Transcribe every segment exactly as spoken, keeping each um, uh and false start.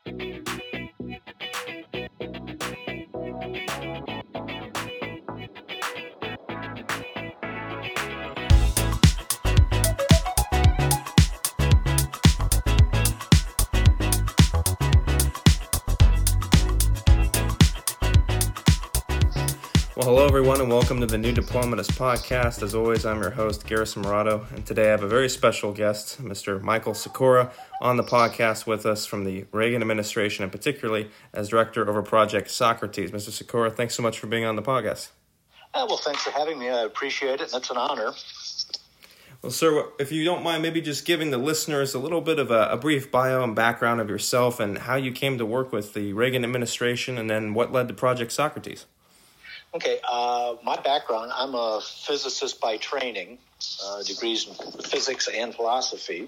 Well, hello everyone, and welcome to the New Diplomatist Podcast. As always, I'm your host, Garrison Murado, and today I have a very special guest, Mister Michael Sikora, on the podcast with us from the Reagan administration, and particularly as director over Project Socrates. Mister Sikora, thanks so much for being on the podcast. Uh, well, thanks for having me. I appreciate it, and it's an honor. Well, sir, if you don't mind, maybe just giving the listeners a little bit of a, a brief bio and background of yourself and how you came to work with the Reagan administration, and then what led to Project Socrates. Okay, uh, my background, I'm a physicist by training, uh, degrees in physics and philosophy,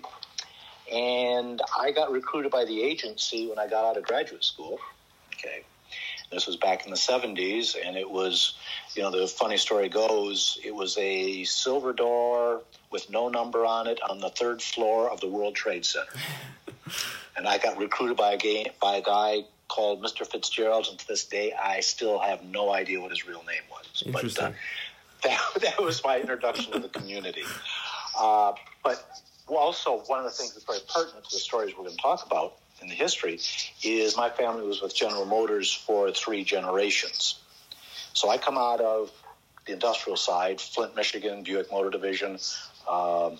and I got recruited by the agency when I got out of graduate school. Okay, this was back in the seventies, and it was, you know, the funny story goes, it was a silver door with no number on it on the third floor of the World Trade Center. And I got recruited by a, game, by a guy called Mister Fitzgerald, and to this day, I still have no idea what his real name was. Interesting. But uh, that, that was my introduction to the community. Uh, but also, one of the things that's very pertinent to the stories we're going to talk about in the history is my family was with General Motors for three generations. So I come out of the industrial side, Flint, Michigan, Buick Motor Division, um,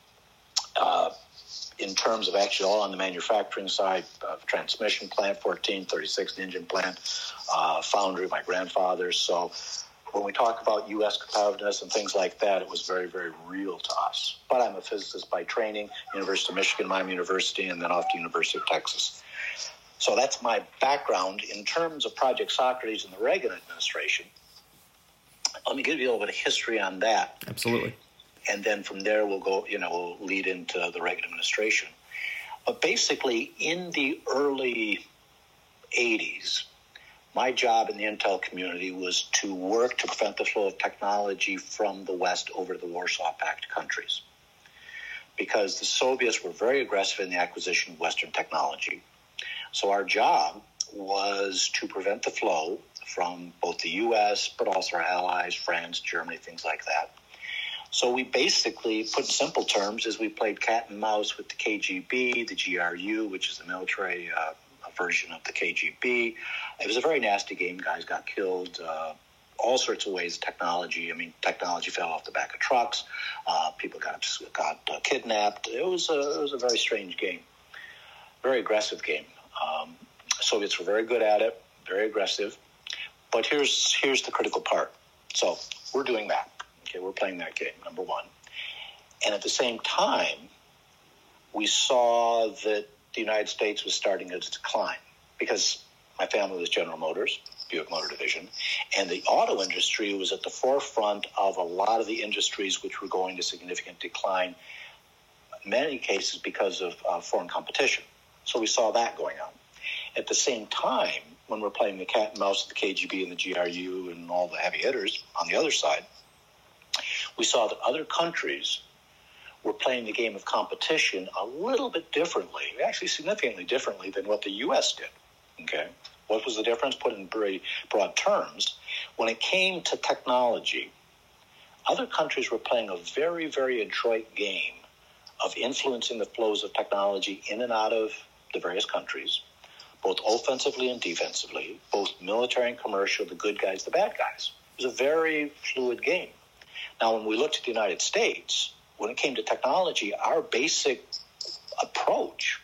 uh, in terms of actually all on the manufacturing side, uh, transmission plant, fourteen thirty-six engine plant, uh, foundry, my grandfather's. So when we talk about U S competitiveness and things like that, it was very, very real to us. But I'm a physicist by training, University of Michigan, Miami University, and then off to University of Texas. So that's my background. In terms of Project Socrates and the Reagan administration, let me give you a little bit of history on that. Absolutely. And then from there, we'll go, you know, we'll lead into the Reagan administration. But basically, in the early eighties, my job in the intel community was to work to prevent the flow of technology from the West over to the Warsaw Pact countries. Because the Soviets were very aggressive in the acquisition of Western technology. So our job was to prevent the flow from both the U S, but also our allies, France, Germany, things like that. So we basically, put in simple terms, is we played cat and mouse with the K G B, the G R U, which is the military uh, version of the K G B. It was a very nasty game. Guys got killed, uh, all sorts of ways. Technology, I mean, technology fell off the back of trucks. Uh, people got got uh, kidnapped. It was, a, it was a very strange game, very aggressive game. Um, Soviets were very good at it, very aggressive. But here's here's the critical part. So we're doing that. Okay, we're playing that game, number one. And at the same time, we saw that the United States was starting its decline because my family was General Motors, Buick Motor Division, and the auto industry was at the forefront of a lot of the industries which were going to significant decline, in many cases because of uh, foreign competition. So we saw that going on. At the same time, when we're playing the cat and mouse of the K G B and the G R U and all the heavy hitters on the other side, we saw that other countries were playing the game of competition a little bit differently, actually significantly differently than what the U S did. Okay, what was the difference? Put in very broad terms, when it came to technology, other countries were playing a very, very adroit game of influencing the flows of technology in and out of the various countries, both offensively and defensively, both military and commercial, the good guys, the bad guys. It was a very fluid game. Now, when we looked at the United States, when it came to technology, our basic approach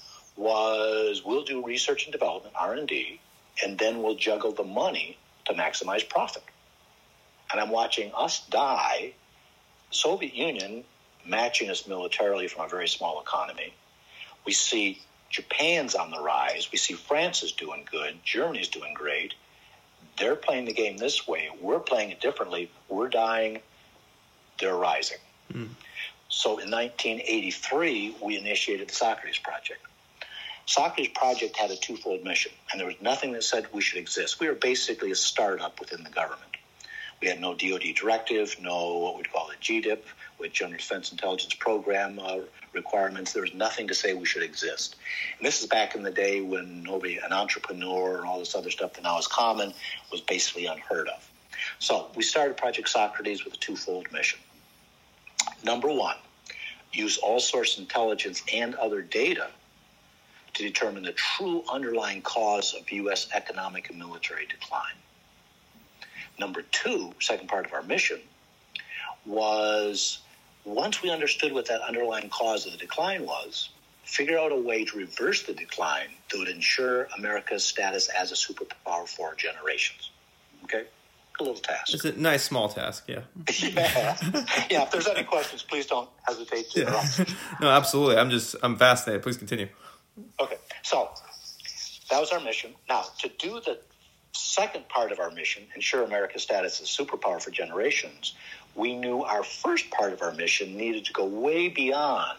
was we'll do research and development, R and D, and then we'll juggle the money to maximize profit. And I'm watching us die, Soviet Union matching us militarily from a very small economy. We see Japan's on the rise. We see France is doing good. Germany's doing great. They're playing the game this way. We're playing it differently. We're dying. They're rising. Mm. So in nineteen eighty-three, we initiated the Socrates Project. Socrates Project had a twofold mission, and there was nothing that said we should exist. We were basically a startup within the government. We had no D O D directive, no what we'd call a G D I P. with General Defense Intelligence Program uh, requirements. There was nothing to say we should exist. And this is back in the day when nobody, an entrepreneur and all this other stuff that now is common, was basically unheard of. So we started Project Socrates with a twofold mission. Number one, use all source intelligence and other data to determine the true underlying cause of U S economic and military decline. Number two, second part of our mission, was once we understood what that underlying cause of the decline was, figure out a way to reverse the decline that would ensure America's status as a superpower for generations. Okay? A little task. It's a nice small task, yeah. yeah. Yeah, if there's any questions, please don't hesitate to interrupt. Yeah. No, absolutely. I'm just, I'm fascinated. Please continue. Okay, so that was our mission. Now, to do the second part of our mission, ensure America's status as a superpower for generations, we knew our first part of our mission needed to go way beyond,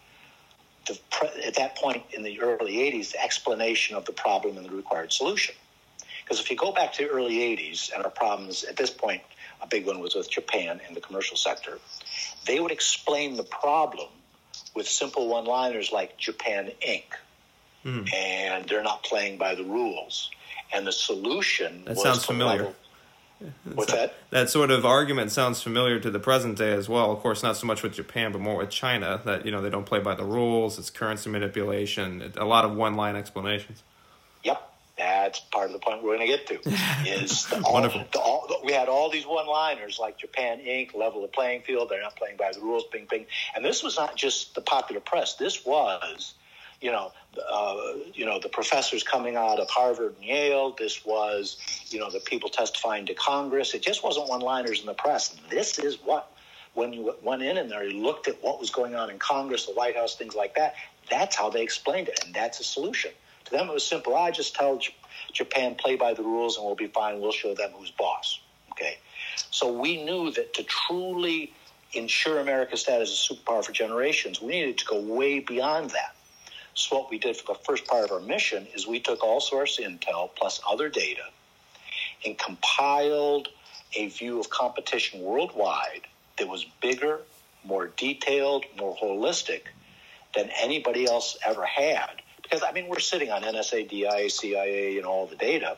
the pre- at that point in the early eighties, the explanation of the problem and the required solution. Because if you go back to the early eighties, and our problems at this point, a big one was with Japan and the commercial sector, they would explain the problem with simple one-liners like Japan Incorporated. Mm. And they're not playing by the rules. And the solution that was sounds familiar. Level... What's that? That sort of argument sounds familiar to the present day as well. Of course, not so much with Japan, but more with China. That, you know, they don't play by the rules. It's currency manipulation. A lot of one-line explanations. Yep, that's part of the point we're going to get to. Is the all, wonderful. The all, we had all these one-liners like Japan Incorporated, level the playing field. They're not playing by the rules. Bing, bing. And this was not just the popular press. This was. You know, uh, you know, the professors coming out of Harvard and Yale. This was, you know, the people testifying to Congress. It just wasn't one-liners in the press. This is what, when you went in and there, you looked at what was going on in Congress, the White House, things like that. That's how they explained it, and that's a solution. To them, it was simple. I just tell J- Japan, play by the rules, and we'll be fine. We'll show them who's boss. Okay, so we knew that to truly ensure America's status as a superpower for generations, we needed to go way beyond that. So what we did for the first part of our mission is we took all source intel plus other data and compiled a view of competition worldwide that was bigger, more detailed, more holistic than anybody else ever had. Because, I mean, we're sitting on N S A, D I A, C I A, and all the data.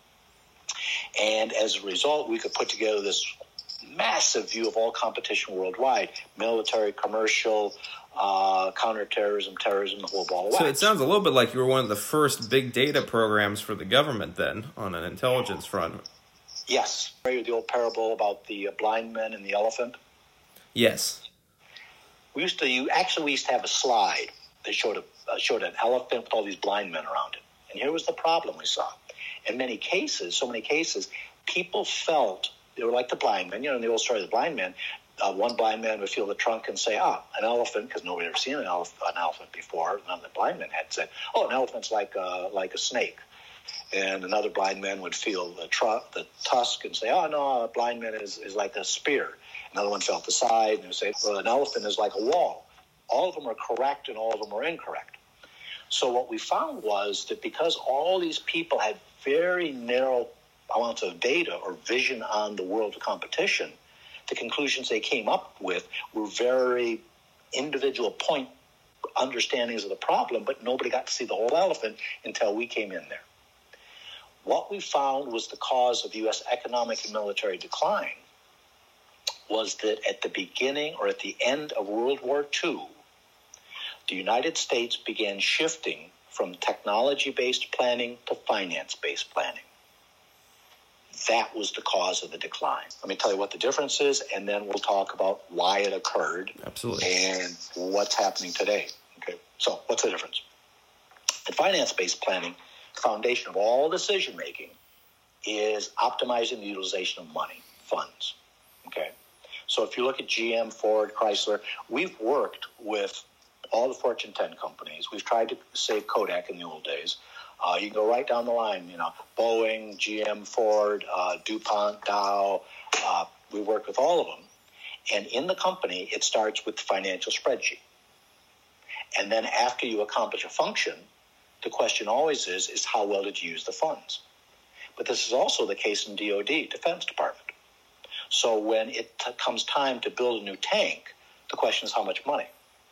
And as a result, we could put together this massive view of all competition worldwide, military, commercial, uh, counterterrorism, terrorism, the whole ball of wax. So it sounds a little bit like you were one of the first big data programs for the government then, on an intelligence front. Yes. Remember the old parable about the blind men and the elephant? Yes. We used to, you, actually we used to have a slide that showed, a, uh, showed an elephant with all these blind men around it. And here was the problem we saw. In many cases, so many cases, people felt they were like the blind men. You know, in the old story of the blind men, uh, one blind man would feel the trunk and say, ah, an elephant, because nobody had ever seen an, elef- an elephant before. None of the blind men had said, oh, an elephant's like a, like a snake. And another blind man would feel the, tr- the tusk and say, oh, no, a blind man is, is like a spear. Another one felt the side and would say, well, an elephant is like a wall. All of them are correct and all of them are incorrect. So what we found was that because all these people had very narrow amounts of data or vision on the world of competition, the conclusions they came up with were very individual point understandings of the problem, but nobody got to see the whole elephant until we came in there. What we found was the cause of U S economic and military decline was that at the beginning or at the end of World War Two, the United States began shifting from technology-based planning to finance-based planning. That was the cause of the decline. Let me tell you what the difference is, and then we'll talk about why it occurred. Absolutely. And what's happening today. Okay, so what's the difference? In finance-based planning, the foundation of all decision-making is optimizing the utilization of money, funds. Okay, so if you look at G M, Ford, Chrysler, we've worked with all the Fortune ten companies. We've tried to save Kodak in the old days. Uh, you can go right down the line, you know, Boeing, G M, Ford, uh, DuPont, Dow. Uh, we worked with all of them. And in the company, it starts with the financial spreadsheet. And then after you accomplish a function, the question always is, is how well did you use the funds? But this is also the case in D O D, Defense Department. So when it t- comes time to build a new tank, The question is how much money.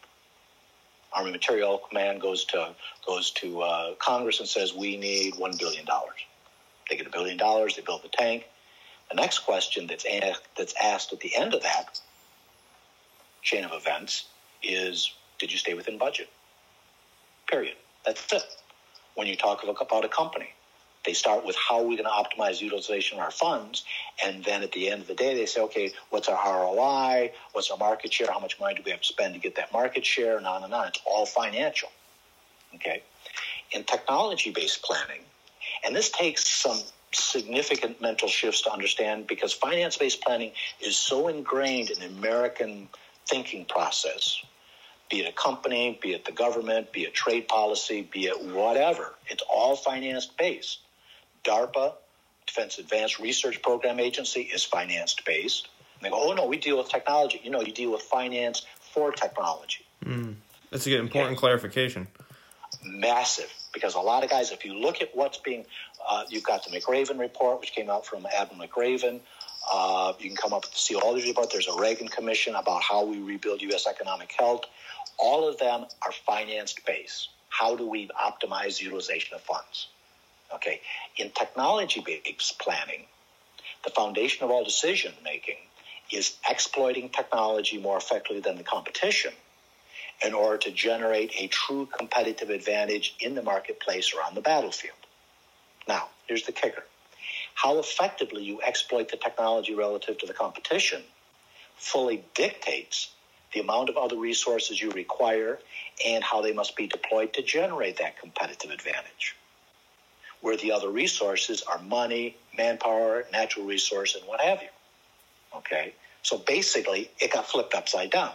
Army Material Command goes to goes to uh, Congress and says we need one billion dollars. They get a billion dollars. They build the tank. The next question that's asked, that's asked at the end of that chain of events is, did you stay within budget? Period. That's it. When you talk about a company, they start with how are we going to optimize utilization of our funds, and then at the end of the day, they say, okay, what's our R O I? What's our market share? How much money do we have to spend to get that market share? And on and on. It's all financial. Okay. In technology-based planning, and this takes some significant mental shifts to understand because finance-based planning is so ingrained in the American thinking process, be it a company, be it the government, be it trade policy, be it whatever. It's all finance-based. DARPA, Defense Advanced Research Program Agency, is finance-based. And they go, oh, no, we deal with technology. You know, you deal with finance for technology. Mm. That's a good, important okay. clarification. Massive. Because a lot of guys, if you look at what's being, uh, you've got the McRaven report, which came out from Admiral McRaven. Uh, you can come up with the Seal Aldrich report. There's a Reagan Commission about how we rebuild U S economic health. All of them are finance-based. How do we optimize utilization of funds? Okay. In technology-based planning, the foundation of all decision-making is exploiting technology more effectively than the competition in order to generate a true competitive advantage in the marketplace or on the battlefield. Now, here's the kicker. How effectively you exploit the technology relative to the competition fully dictates the amount of other resources you require and how they must be deployed to generate that competitive advantage. Where the other resources are money, manpower, natural resource, and what have you. Okay? So basically, it got flipped upside down.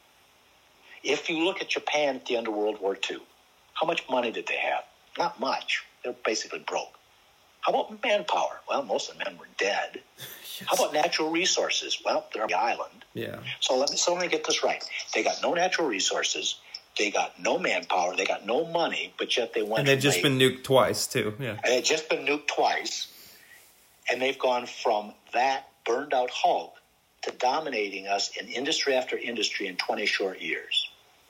If you look at Japan at the end of World War Two, how much money did they have? Not much. They were basically broke. How about manpower? Well, most of the men were dead. Yes. How about natural resources? Well, they're on the island. Yeah. So let me, so let me get this right. They got no natural resources. They got no manpower. They got no money, but yet they went. And they've just been nuked twice, too. Yeah. And they've just been nuked twice. And they've gone from that burned out Hulk to dominating us in industry after industry in twenty short years.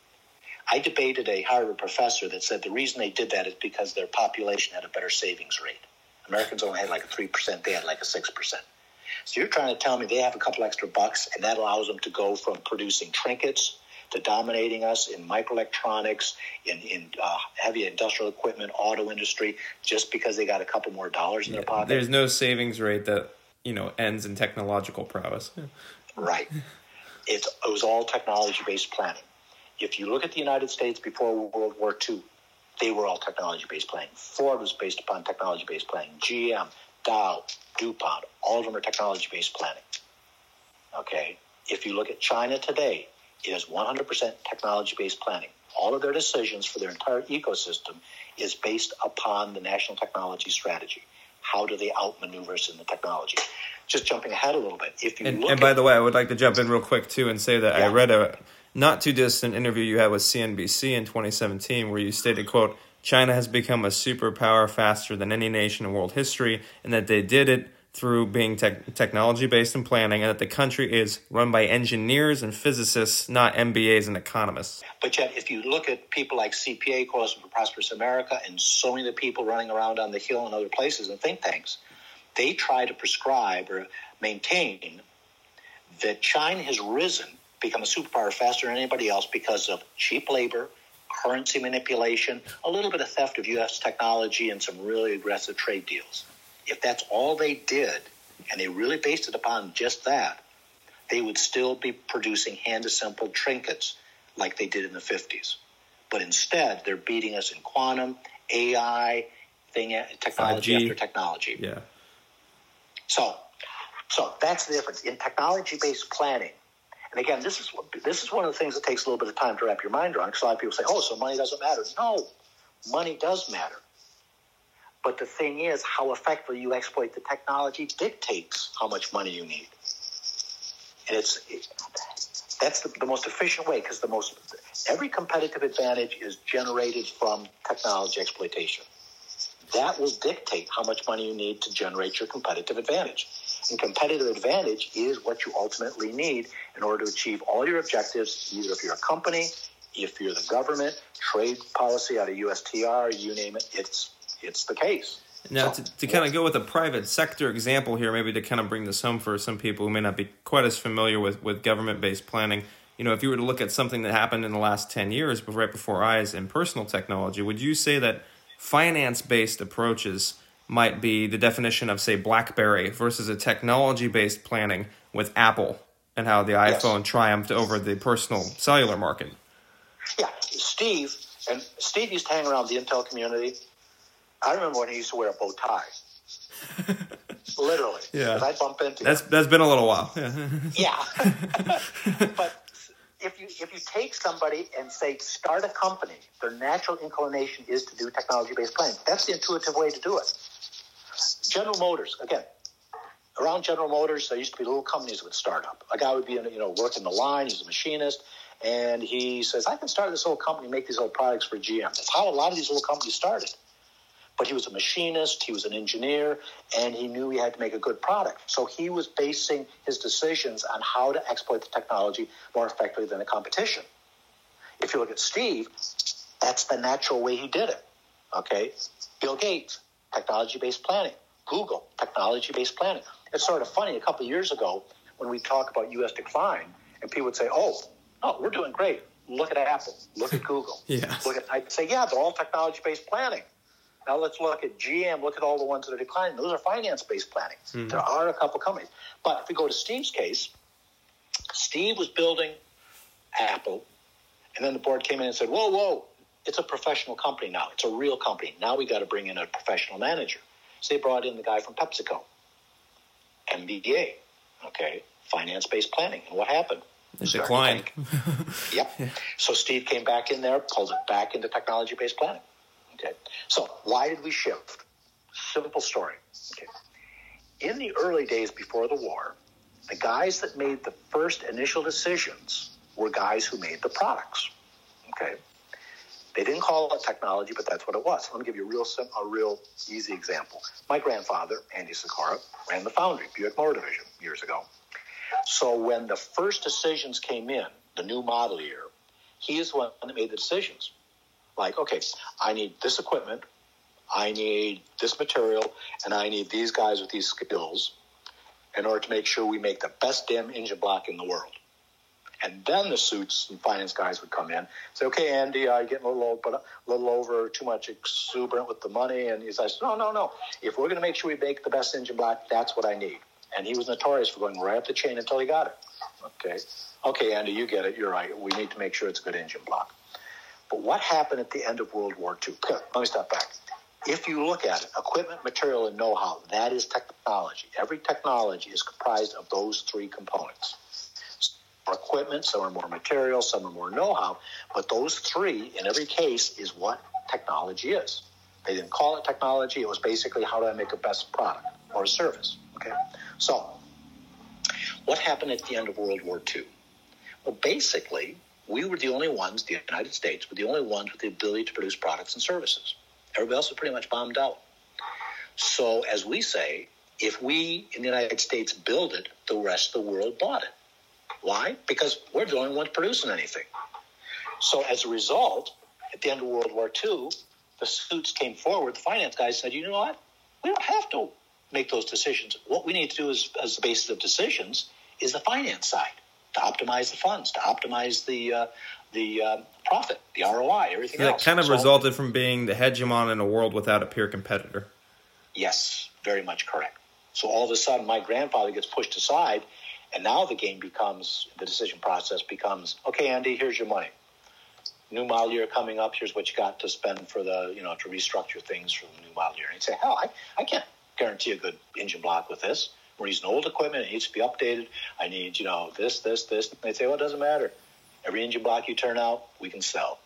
I debated a Harvard professor that said the reason they did that is because their population had a better savings rate. Americans only had like a three percent. They had like a six percent. So you're trying to tell me they have a couple extra bucks, and that allows them to go from producing trinkets to dominating us in microelectronics, in, in uh, heavy industrial equipment, auto industry, just because they got a couple more dollars in yeah, their pocket? There's no savings rate that, you know, ends in technological prowess. Right. It's, it was all technology-based planning. If you look at the United States before World War Two, they were all technology-based planning. Ford was based upon technology-based planning. G M, Dow, DuPont, all of them are technology-based planning. Okay? If you look at China today, it is one hundred percent technology-based planning. All of their decisions for their entire ecosystem is based upon the national technology strategy. How do they outmaneuver us in the technology? Just jumping ahead a little bit. If you and, look and by at, the way, I would like to jump in real quick, too, and say that yeah. I read a not too distant interview you had with C N B C in twenty seventeen where you stated, quote, China has become a superpower faster than any nation in world history, and that they did it through being te- technology-based in planning, and that the country is run by engineers and physicists, not M B As and economists. But yet, if you look at people like C P A, Coalition for Prosperous America, and so many of the people running around on the Hill and other places and think tanks, they try to prescribe or maintain that China has risen, become a superpower faster than anybody else because of cheap labor, currency manipulation, a little bit of theft of U S technology, and some really aggressive trade deals. If that's all they did, and they really based it upon just that, they would still be producing hand-assembled trinkets like they did in the fifties. But instead, they're beating us in quantum, A I, thing, technology five G. after technology. Yeah. So, so that's the difference. In technology-based planning, and again, this is this is one of the things that takes a little bit of time to wrap your mind around, because a lot of people say, oh, so money doesn't matter. No, money does matter. But the thing is, how effectively you exploit the technology dictates how much money you need. And it's it, that's the, the most efficient way, because the most every competitive advantage is generated from technology exploitation. That will dictate how much money you need to generate your competitive advantage. And competitive advantage is what you ultimately need in order to achieve all your objectives, either if you're a company, if you're the government, trade policy out of U S T R, you name it, it's it's the case. Now, so, to, to kind of go with a private sector example here, maybe to kind of bring this home for some people who may not be quite as familiar with, with government-based planning, you know, if you were to look at something that happened in the last ten years, but right before our eyes in personal technology, would you say that finance-based approaches might be the definition of, say, BlackBerry versus a technology-based planning with Apple and how the iPhone yes. triumphed over the personal cellular market? Yeah, Steve, and Steve used to hang around the Intel community. I remember when he used to wear a bow tie. Literally. Yeah. I bump into that's him. That's been a little while. Yeah. But if you if you take somebody and say, start a company, their natural inclination is to do technology-based planning. That's the intuitive way to do it. General Motors, again, around General Motors, there used to be little companies that would start up. A guy would be in, you know, working the line, he's a machinist, and he says, I can start this little company, make these little products for G M. That's how a lot of these little companies started. But he was a machinist, he was an engineer, and he knew he had to make a good product. So he was basing his decisions on how to exploit the technology more effectively than the competition. If you look at Steve, that's the natural way he did it. Okay? Bill Gates, technology-based planning. Google, technology-based planning. It's sort of funny, a couple of years ago, when we talk about U S decline, and people would say, oh, oh, we're doing great. Look at Apple. Look at Google. Yeah. Look at, I'd say, yeah, they're all technology-based planning. Now let's look at G M. Look at all the ones that are declining. Those are finance-based planning. Mm-hmm. There are a couple companies. But if we go to Steve's case, Steve was building Apple, and then the board came in and said, whoa, whoa, it's a professional company now. It's a real company. Now we got to bring in a professional manager. So they brought in the guy from PepsiCo, M B A, okay, finance-based planning. And what happened? It declined. Yep. Yeah. So Steve came back in there, pulled it back into technology-based planning. Okay. So why did we shift? Simple story. Okay. In the early days before the war, the guys that made the first initial decisions were guys who made the products. Okay. They didn't call it technology, but that's what it was. Let me give you a real sim- a real easy example. My grandfather, Andy Sikora, ran the foundry, Buick Motor Division, years ago. So when the first decisions came in, the new model year, he is the one that made the decisions. Like, okay, I need this equipment, I need this material, and I need these guys with these skills in order to make sure we make the best damn engine block in the world. And then the suits and finance guys would come in, say, okay, Andy, I'm getting a little, old, but a little over, too much exuberant with the money. And he says, no, no, no. If we're going to make sure we make the best engine block, that's what I need. And he was notorious for going right up the chain until he got it. Okay, okay, Andy, you get it. You're right. We need to make sure it's a good engine block. But what happened at the end of World War Two? Let me step back. If you look at it, equipment, material, and know-how, that is technology. Every technology is comprised of those three components. Some are equipment, some are more material, some are more know-how, but those three, in every case, is what technology is. They didn't call it technology. It was basically how do I make a best product or a service. Okay. So what happened at the end of World War Two? Well, basically, we were the only ones, the United States, were the only ones with the ability to produce products and services. Everybody else was pretty much bombed out. So, as we say, if we in the United States build it, the rest of the world bought it. Why? Because we're the only ones producing anything. So, as a result, at the end of World War Two, the suits came forward. The finance guys said, you know what? We don't have to make those decisions. What we need to do is, as the basis of decisions is the finance side. To optimize the funds, to optimize the uh, the uh, profit, the R O I, everything yeah, else. That kind of so, resulted from being the hegemon in a world without a peer competitor. Yes, very much correct. So all of a sudden, my grandfather gets pushed aside, and now the game becomes, the decision process becomes, okay, Andy, here's your money. New model year coming up, here's what you got to spend for the, you know, to restructure things for the new model year. And he'd say, hell, I, I can't guarantee a good engine block with this. We're using old equipment. It needs to be updated. I need, you know, this, this, this. And they say, well, it doesn't matter. Every engine block you turn out, we can sell.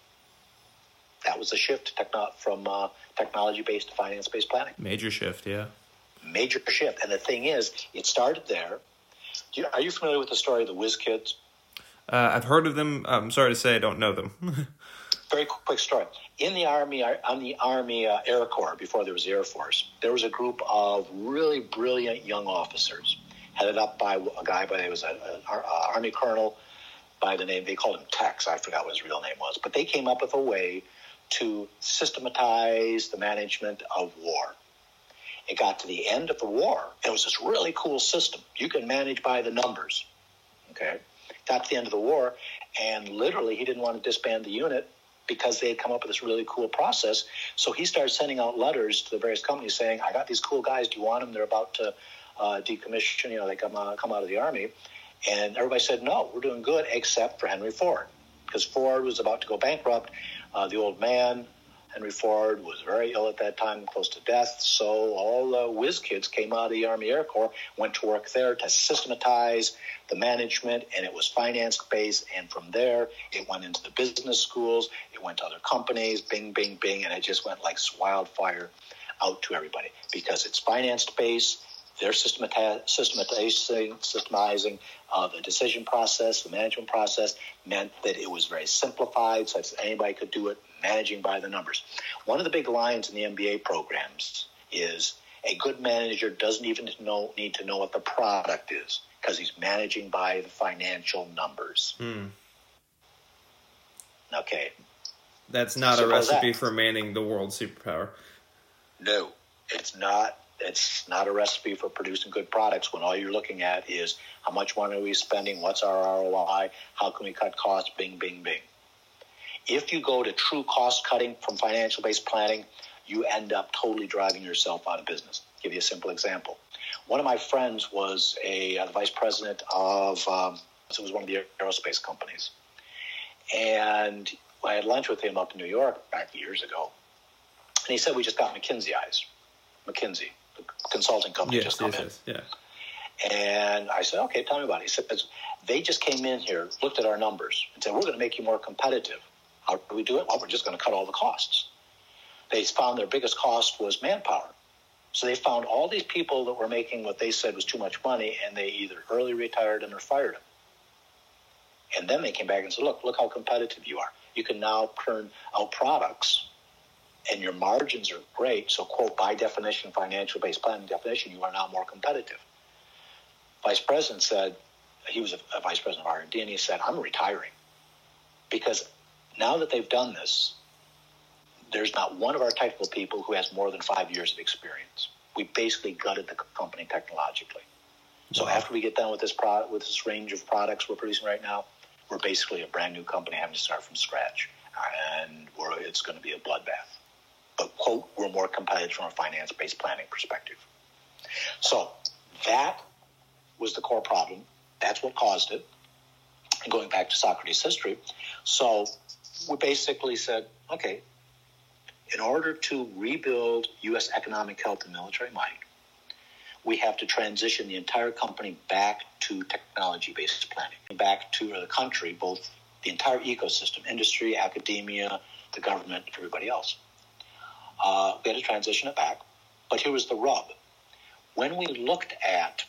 That was a shift techno- from uh, technology-based to finance-based planning. Major shift, yeah. Major shift. And the thing is, it started there. Do you, are you familiar with the story of the Whiz Kids? Uh, I've heard of them. I'm sorry to say I don't know them. Very quick story. In the Army, on the Army uh, Air Corps, before there was the Air Force, there was a group of really brilliant young officers, headed up by a guy by it was an Army colonel by the name, they called him Tex. I forgot what his real name was. But they came up with a way to systematize the management of war. It got to the end of the war. It was this really cool system. You can manage by the numbers. Okay? Got to the end of the war, and literally he didn't want to disband the unit because they had come up with this really cool process. So he started sending out letters to the various companies saying, I got these cool guys. Do you want them? They're about to uh, decommission. You know, they come, uh, come out of the Army. And everybody said, no, we're doing good, except for Henry Ford. Because Ford was about to go bankrupt. Uh, the old man, Henry Ford, was very ill at that time, close to death. So all the whiz kids came out of the Army Air Corps, went to work there to systematize the management, and it was finance-based. And from there, it went into the business schools. It went to other companies, bing, bing, bing, and it just went like wildfire out to everybody. Because it's finance-based, they're systemati- systematizing, systemizing uh, the decision process, the management process, meant that it was very simplified, such that anybody could do it, managing by the numbers. One of the big lines in the M B A programs is a good manager doesn't even know, need to know what the product is because he's managing by the financial numbers. Mm. Okay. That's not so a recipe that. for manning the world superpower. No, it's not. It's not a recipe for producing good products when all you're looking at is how much money are we spending, what's our R O I, how can we cut costs, bing, bing, bing. If you go to true cost cutting from financial-based planning, you end up totally driving yourself out of business. I'll give you a simple example. One of my friends was a uh, the vice president of, um, it was one of the aerospace companies. And I had lunch with him up in New York back years ago. And he said, we just got McKinsey eyes. McKinsey, the consulting company, yes, just come yes, in. Yes, yeah. And I said, okay, tell me about it. He said, they just came in here, looked at our numbers, and said, we're going to make you more competitive. How do we do it? Well, we're just going to cut all the costs. They found their biggest cost was manpower. So they found all these people that were making what they said was too much money, and they either early retired them or fired them. And then they came back and said, look, look how competitive you are. You can now turn out products, and your margins are great. So, quote, by definition, financial-based planning definition, you are now more competitive. Vice President said, he was a, a Vice President of R and D, and he said, I'm retiring. Because now that they've done this, there's not one of our technical people who has more than five years of experience. We basically gutted the company technologically. So wow. After we get done with this product, with this range of products we're producing right now, we're basically a brand new company having to start from scratch. And we're, it's going to be a bloodbath. But, quote, we're more competitive from a finance-based planning perspective. So that was the core problem. That's what caused it. And going back to Socrates' history, so we basically said, okay, in order to rebuild U S economic health and military might, we have to transition the entire company back to technology-based planning, back to the country, both the entire ecosystem, industry, academia, the government, everybody else. Uh, we had to transition it back. But here was the rub. When we looked at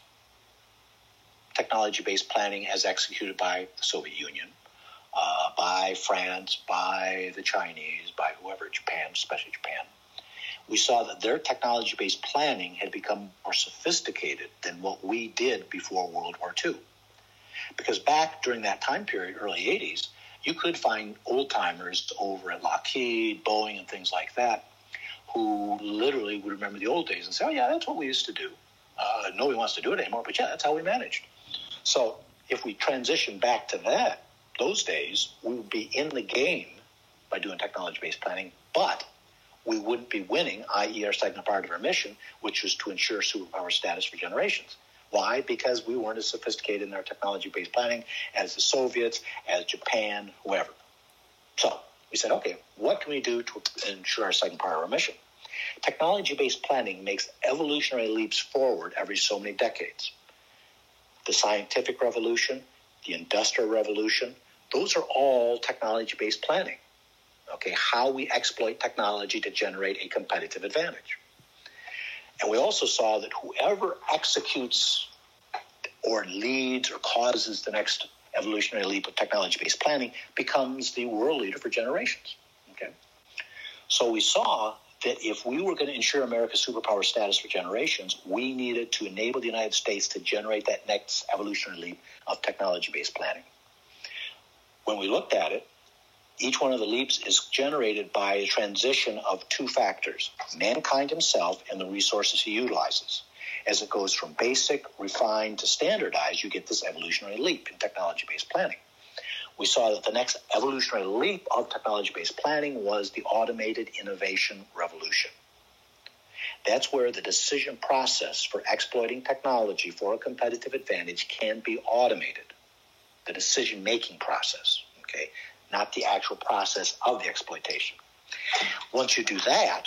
technology-based planning as executed by the Soviet Union, uh, by France, by the Chinese, by whoever, Japan, especially Japan, we saw that their technology-based planning had become more sophisticated than what we did before World War Two. Because back during that time period, early eighties, you could find old-timers over at Lockheed, Boeing, and things like that, who literally would remember the old days and say, oh, yeah, that's what we used to do. Uh, nobody wants to do it anymore, but yeah, that's how we managed. So if we transition back to that, those days, we would be in the game by doing technology-based planning, but we wouldn't be winning, that is our second part of our mission, which was to ensure superpower status for generations. Why? Because we weren't as sophisticated in our technology-based planning as the Soviets, as Japan, whoever. So we said, okay, what can we do to ensure our second part of our mission? Technology-based planning makes evolutionary leaps forward every so many decades. The scientific revolution, the industrial revolution, those are all technology-based planning. Okay, how we exploit technology to generate a competitive advantage. And we also saw that whoever executes or leads or causes the next evolutionary leap of technology-based planning becomes the world leader for generations. So we saw that if we were going to ensure America's superpower status for generations, we needed to enable the United States to generate that next evolutionary leap of technology-based planning. When we looked at it, each one of the leaps is generated by a transition of two factors, mankind himself and the resources he utilizes. As it goes from basic, refined to standardized, you get this evolutionary leap in technology-based planning. We saw that the next evolutionary leap of technology-based planning was the automated innovation revolution. That's where the decision process for exploiting technology for a competitive advantage can be automated. The decision-making process, okay, not the actual process of the exploitation. Once you do that,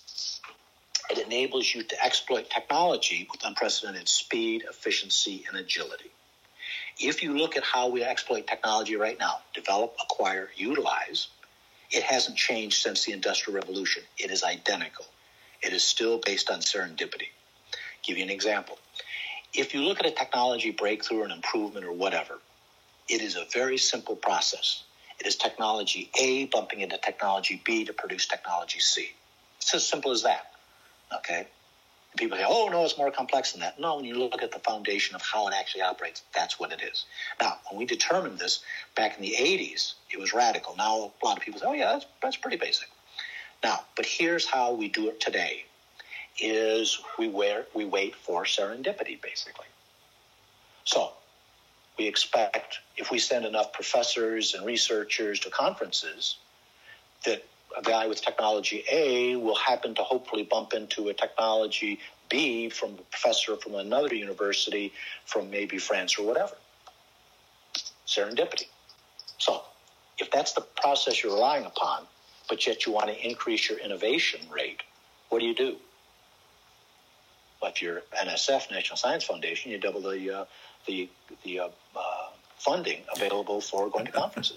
it enables you to exploit technology with unprecedented speed, efficiency, and agility. If you look at how we exploit technology right now, develop, acquire, utilize, it hasn't changed since the Industrial Revolution. It is identical. It is still based on serendipity. I'll give you an example. If you look at a technology breakthrough, an improvement, or whatever, it is a very simple process. It is technology A bumping into technology B to produce technology C. It's as simple as that, okay? And people say, oh, no, it's more complex than that. No, when you look at the foundation of how it actually operates, that's what it is. Now, when we determined this back in the eighties, it was radical. Now, a lot of people say, oh, yeah, that's, that's pretty basic. Now, but here's how we do it today, is we, wear, we wait for serendipity, basically. So we expect if we send enough professors and researchers to conferences that a guy with technology A will happen to hopefully bump into a technology B from a professor from another university from maybe France or whatever. Serendipity. So if that's the process you're relying upon, but yet you want to increase your innovation rate, what do you do? Well, if you're N S F, National Science Foundation, you double the uh, the the uh, uh, funding available for going to conferences.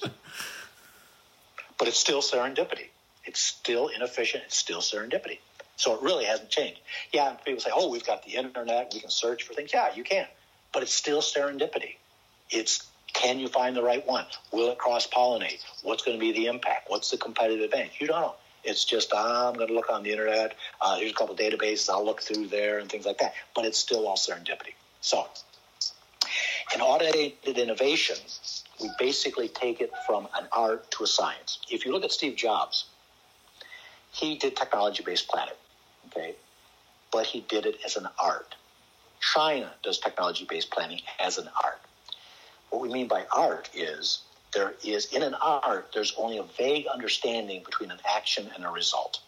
But it's still serendipity. It's still inefficient. It's still serendipity. So it really hasn't changed. Yeah, people say, oh, we've got the internet. We can search for things. Yeah, you can. But it's still serendipity. It's, can you find the right one? Will it cross-pollinate? What's going to be the impact? What's the competitive advantage? You don't know. It's just, uh, I'm going to look on the internet. Uh, here's a couple of databases. I'll look through there and things like that. But it's still all serendipity. So in automated innovation, we basically take it from an art to a science. If you look at Steve Jobs, he did technology-based planning, okay? But he did it as an art. China does technology-based planning as an art. What we mean by art is there is, in an art, there's only a vague understanding between an action and a result.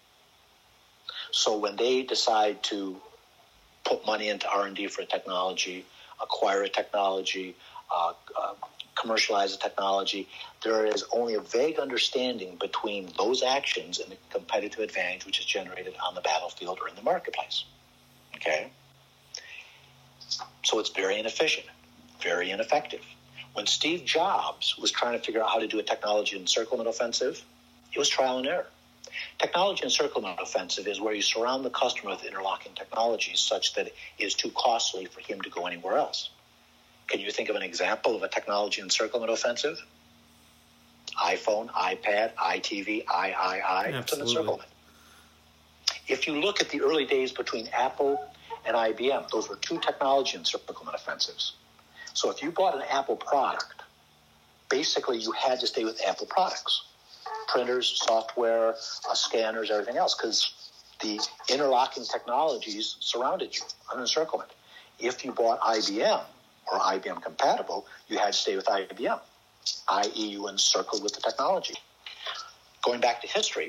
So when they decide to put money into R and D for a technology, acquire a technology, uh, uh, commercialize a technology, there is only a vague understanding between those actions and the competitive advantage which is generated on the battlefield or in the marketplace. Okay? So it's very inefficient, very ineffective. When Steve Jobs was trying to figure out how to do a technology encirclement offensive, it was trial and error. Technology encirclement offensive is where you surround the customer with interlocking technologies such that it is too costly for him to go anywhere else. Can you think of an example of a technology encirclement offensive? iPhone, iPad, iTV, I, I, I. It's an encirclement. If you look at the early days between Apple and I B M, those were two technology encirclement offensives. So if you bought an Apple product, basically you had to stay with Apple products. Printers, software, uh, scanners, everything else, because the interlocking technologies surrounded you, an encirclement. If you bought I B M or I B M compatible, you had to stay with I B M, that is you encircled with the technology. Going back to history,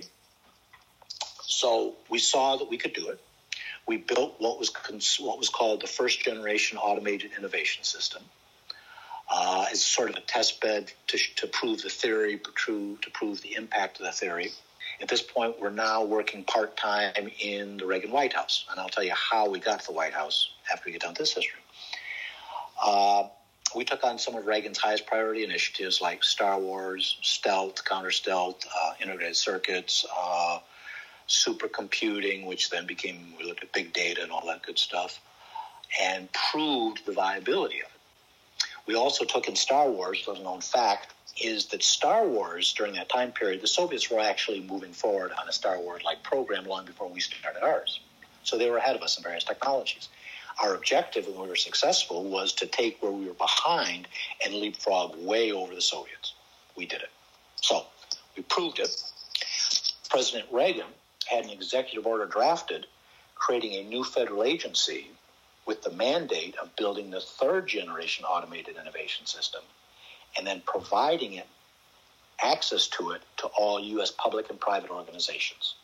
so we saw that we could do it. We built what was cons- what was called the first generation automated innovation system. Uh, as sort of a test bed to, to prove the theory, to, to prove the impact of the theory. At this point, we're now working part-time in the Reagan White House, and I'll tell you how we got to the White House after we get done with this history. Uh, we took on some of Reagan's highest priority initiatives like Star Wars, stealth, counter-stealth, uh, integrated circuits, uh, supercomputing, which then became, we looked at big data and all that good stuff, and proved the viability of it. We also took in Star Wars, little known fact, is that Star Wars, during that time period, the Soviets were actually moving forward on a Star Wars-like program long before we started ours. So they were ahead of us in various technologies. Our objective, when we were successful, was to take where we were behind and leapfrog way over the Soviets. We did it. So we proved it. President Reagan had an executive order drafted creating a new federal agency with the mandate of building the third generation automated innovation system and then providing it access to it to all U S public and private organizations.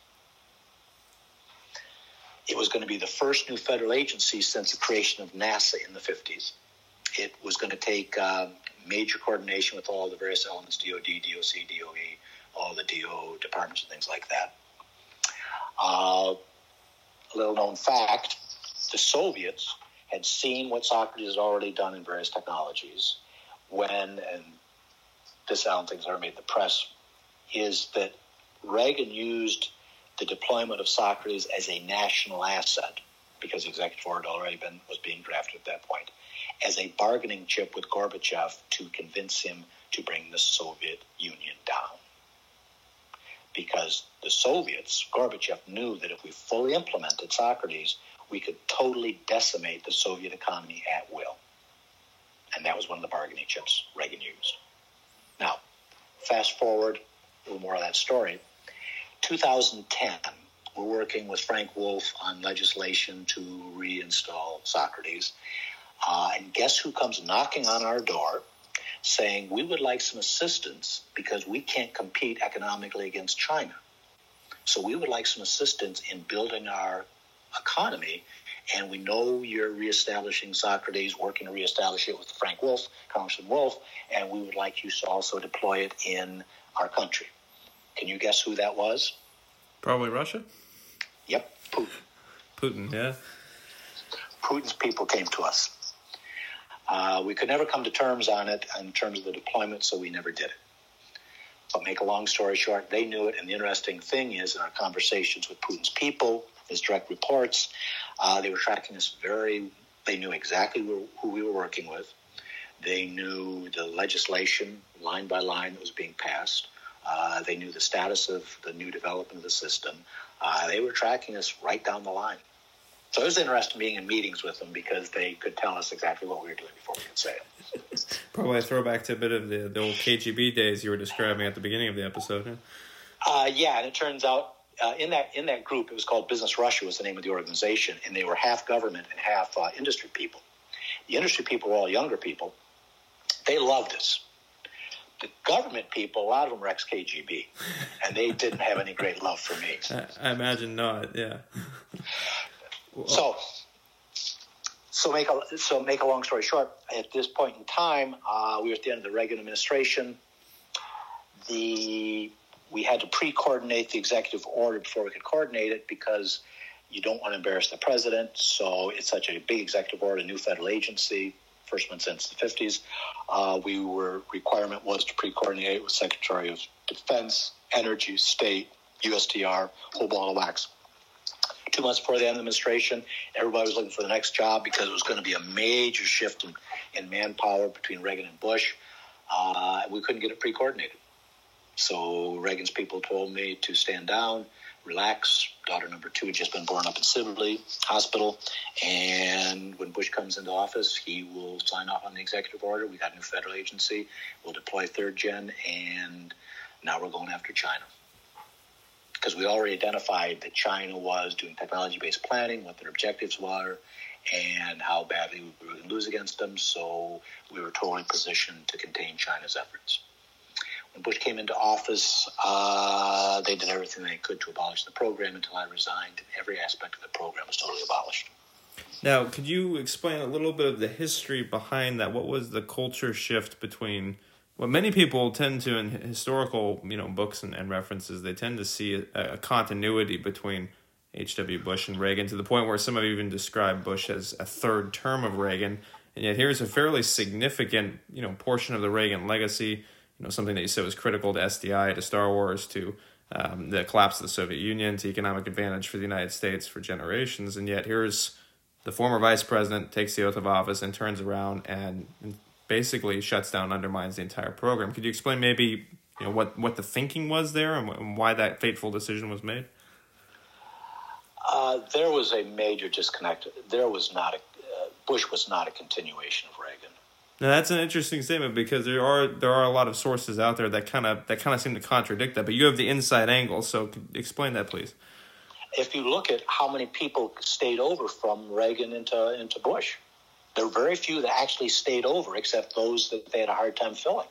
It was going to be the first new federal agency since the creation of NASA in the fifties. It was going to take um, major coordination with all the various elements, D O D, D O C, D O E, all the D O departments and things like that. Uh, a little known fact, the Soviets had seen what Socrates had already done in various technologies when, and this I don't think has ever made the press, is that Reagan used the deployment of Socrates as a national asset, because the executive order had already been, was being drafted at that point, as a bargaining chip with Gorbachev to convince him to bring the Soviet Union down. Because the Soviets, Gorbachev knew that if we fully implemented Socrates, we could totally decimate the Soviet economy at will. And that was one of the bargaining chips Reagan used. Now, fast forward a little more of that story. two thousand ten, we're working with Frank Wolf on legislation to reinstall Socrates. Uh, and guess who comes knocking on our door saying we would like some assistance because we can't compete economically against China. So we would like some assistance in building our economy, and we know you're reestablishing Socrates, working to reestablish it with Frank Wolf, Congressman Wolf, and we would like you to also deploy it in our country. Can you guess who that was? Probably Russia? Yep, Putin. Putin, yeah. Putin's people came to us. Uh, we could never come to terms on it in terms of the deployment, so we never did it. But make a long story short, they knew it, and the interesting thing is in our conversations with Putin's people, his direct reports, uh, they were tracking us very, they knew exactly who, who we were working with. They knew the legislation line by line that was being passed. Uh, they knew the status of the new development of the system. Uh, they were tracking us right down the line. So it was interesting being in meetings with them because they could tell us exactly what we were doing before we could say it. Probably a throwback to a bit of the, the old K G B days you were describing at the beginning of the episode. Huh? Uh, yeah, and it turns out uh, in that in that group, it was called Business Russia was the name of the organization, and they were half government and half uh, industry people. The industry people were all younger people. They loved us. The government people, a lot of them were ex-K G B, and they didn't have any great love for me. I, I imagine not, yeah. So, so make a so make a long story short. At this point in time, uh, we were at the end of the Reagan administration. The we had to pre-coordinate the executive order before we could coordinate it because you don't want to embarrass the president. So it's such a big executive order, a new federal agency, first one since the fifties. Uh, we were requirement was to pre-coordinate with Secretary of Defense, Energy, State, U S T R, whole ball of wax. Two months before the end of the administration, everybody was looking for the next job because it was going to be a major shift in, in manpower between Reagan and Bush. Uh, we couldn't get it pre-coordinated. So Reagan's people told me to stand down, relax. Daughter number two had just been born up in Sibley Hospital. And when Bush comes into office, he will sign off on the executive order. We got a new federal agency. We'll deploy third gen. And now we're going after China. Because we already identified that China was doing technology-based planning, what their objectives were, and how badly we were going to lose against them. So we were totally positioned to contain China's efforts. When Bush came into office, uh, they did everything they could to abolish the program until I resigned, and every aspect of the program was totally abolished. Now, could you explain a little bit of the history behind that? What was the culture shift between what many people tend to, in historical, you know, books and, and references, they tend to see a, a continuity between H W Bush and Reagan to the point where some have even described Bush as a third term of Reagan. And yet here's a fairly significant, you know, portion of the Reagan legacy, you know, something that you said was critical to S D I, to Star Wars, to um, the collapse of the Soviet Union, to economic advantage for the United States for generations. And yet here's the former vice president takes the oath of office and turns around and basically shuts down, undermines the entire program. Could you explain maybe you know what, what the thinking was there and why that fateful decision was made? Uh, there was a major disconnect. There was not a uh, Bush was not a continuation of Reagan. Now that's an interesting statement because there are there are a lot of sources out there that kind of that kind of seem to contradict that. But you have the inside angle, so explain that, please. If you look at how many people stayed over from Reagan into into Bush, there were very few that actually stayed over, except those that they had a hard time filling.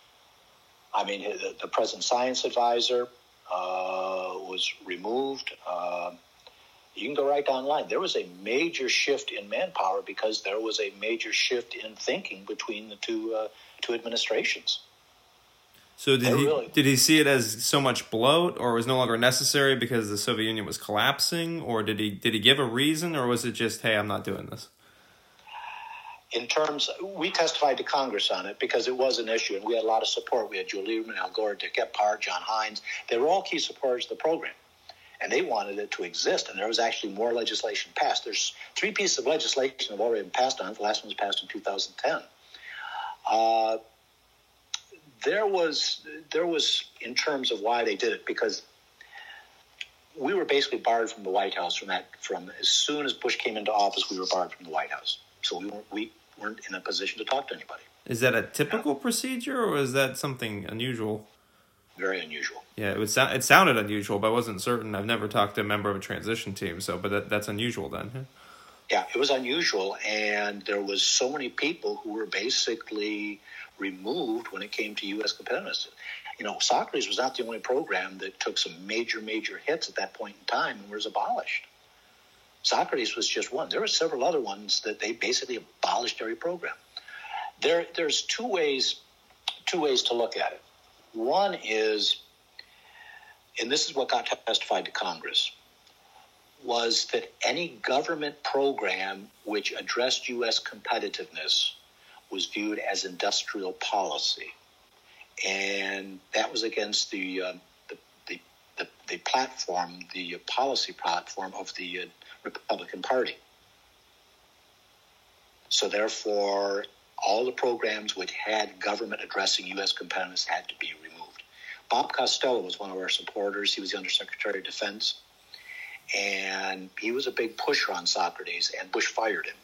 I mean, the, the President Science Advisor uh, was removed. Uh, You can go right down the line. There was a major shift in manpower because there was a major shift in thinking between the two uh, two administrations. So did They he really, did he see it as so much bloat, or was no longer necessary because the Soviet Union was collapsing, or did he did he give a reason, or was it just, hey, I'm not doing this? in terms, we testified to Congress on it because it was an issue, and we had a lot of support. We had Joe Lieberman, Al Gore, Dick Gephardt, John Hines. They were all key supporters of the program. And they wanted it to exist, and there was actually more legislation passed. There's three pieces of legislation that have already been passed on it. The last one was passed in two thousand ten. Uh, there was, there was, in terms of why they did it, because we were basically barred from the White House from that. From as soon as Bush came into office, we were barred from the White House. So we weren't, we weren't in a position to talk to anybody. Is that a typical procedure, or is that something unusual? Very unusual. Yeah, it would sound. It sounded unusual, but I wasn't certain. I've never talked to a member of a transition team, so but that, that's unusual then. Yeah. Yeah, it was unusual, and there was so many people who were basically removed when it came to U S competitiveness. You know, Socrates was not the only program that took some major, major hits at that point in time and was abolished. Socrates was just one. There were several other ones that they basically abolished every program. There, there's two ways, two ways to look at it. One is, and this is what got testified to Congress, was that any government program which addressed U S competitiveness was viewed as industrial policy. And that was against the uh, the, the, the, the platform, the policy platform of the uh, Republican Party. So therefore, all the programs which had government addressing U S competitiveness had to be removed. Bob Costello was one of our supporters. He was the Undersecretary of Defense. And he was a big pusher on Socrates, and Bush fired him.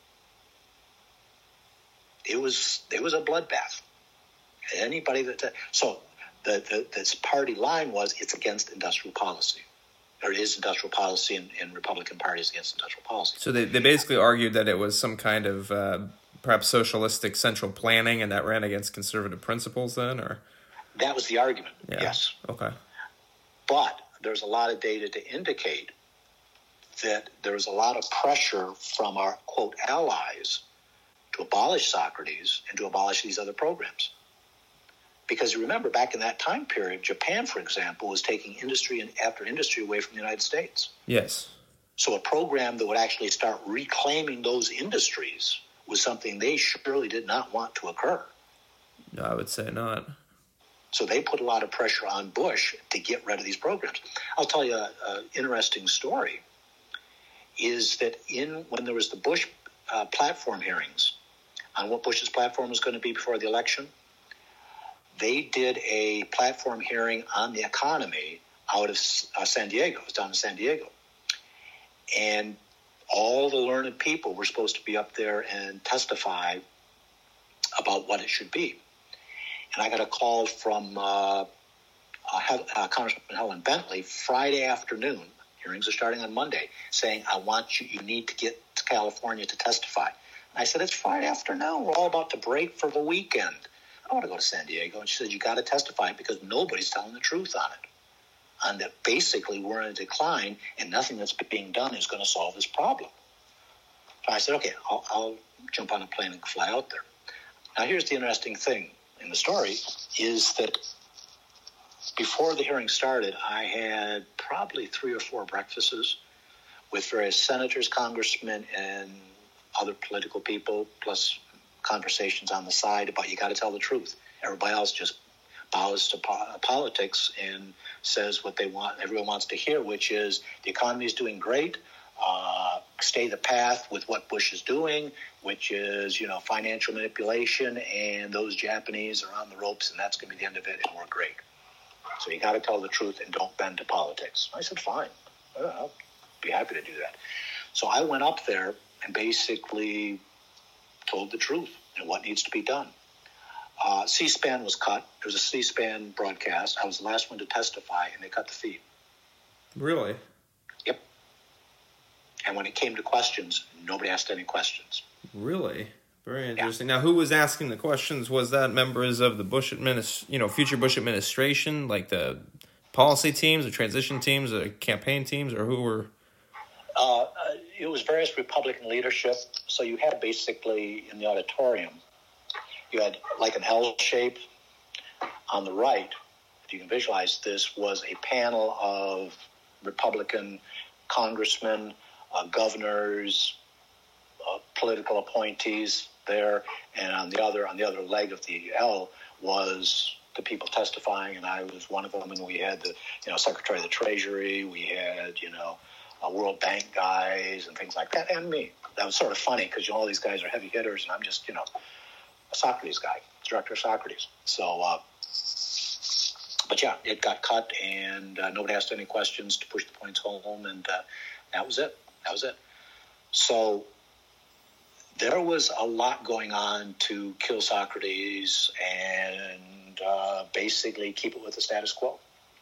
It was it was a bloodbath. Anybody that so the, the this party line was it's against industrial policy. There is industrial policy, and, and Republican parties against industrial policy. So they, they basically argued that it was some kind of uh, perhaps socialistic central planning, and that ran against conservative principles then, or? That was the argument, yeah. Yes. Okay. But there's a lot of data to indicate that there was a lot of pressure from our, quote, allies to abolish Socrates and to abolish these other programs. Because you remember, back in that time period, Japan, for example, was taking industry and after industry away from the United States. Yes. So a program that would actually start reclaiming those industries was something they surely did not want to occur. No, I would say not. So they put a lot of pressure on Bush to get rid of these programs. I'll tell you an interesting story, is that in when there was the Bush uh, platform hearings on what Bush's platform was going to be before the election, they did a platform hearing on the economy out of uh, San Diego. It was down in San Diego. And all the learned people were supposed to be up there and testify about what it should be. And I got a call from uh, uh, uh, Congressman Helen Bentley Friday afternoon. Hearings are starting on Monday, saying, I want you, you need to get to California to testify. And I said, it's Friday afternoon. We're all about to break for the weekend. I don't want to go to San Diego. And she said, you got to testify because nobody's telling the truth on it. And that basically we're in a decline and nothing that's being done is going to solve this problem. So I said, okay, I'll, I'll jump on a plane and fly out there. Now, here's the interesting thing in the story is that before the hearing started, I had probably three or four breakfasts with various senators, congressmen, and other political people, plus conversations on the side about you got to tell the truth. Everybody else just bows to po- politics and says what they want. Everyone wants to hear, which is the economy is doing great. Uh, stay the path with what Bush is doing, which is, you know, financial manipulation, and those Japanese are on the ropes, and that's going to be the end of it, and we're great. So you got to tell the truth and don't bend to politics. I said, fine. I'll be happy to do that. So I went up there and basically told the truth and what needs to be done. Uh, C-SPAN was cut. There was a C-SPAN broadcast. I was the last one to testify, and they cut the feed. Really? Yep. And when it came to questions, nobody asked any questions. Really? Very interesting. Yeah. Now, who was asking the questions? Was that members of the Bush administ- you know, future Bush administration, like the policy teams, the transition teams, the campaign teams, or who were? Uh, it was various Republican leadership. So you had basically in the auditorium, you had like an L shape on the right. If you can visualize this, was a panel of Republican congressmen, uh, governors, uh, political appointees there, and on the other on the other leg of the L was the people testifying, and I was one of them. And we had the you know Secretary of the Treasury, we had you know uh, World Bank guys and things like that, and me. That was sort of funny because you know, all these guys are heavy hitters, and I'm just you know a Socrates guy, director of Socrates. So. Uh, But yeah, it got cut, and uh, nobody asked any questions to push the points home, and uh, that was it. That was it. So there was a lot going on to kill Socrates and uh, basically keep it with the status quo.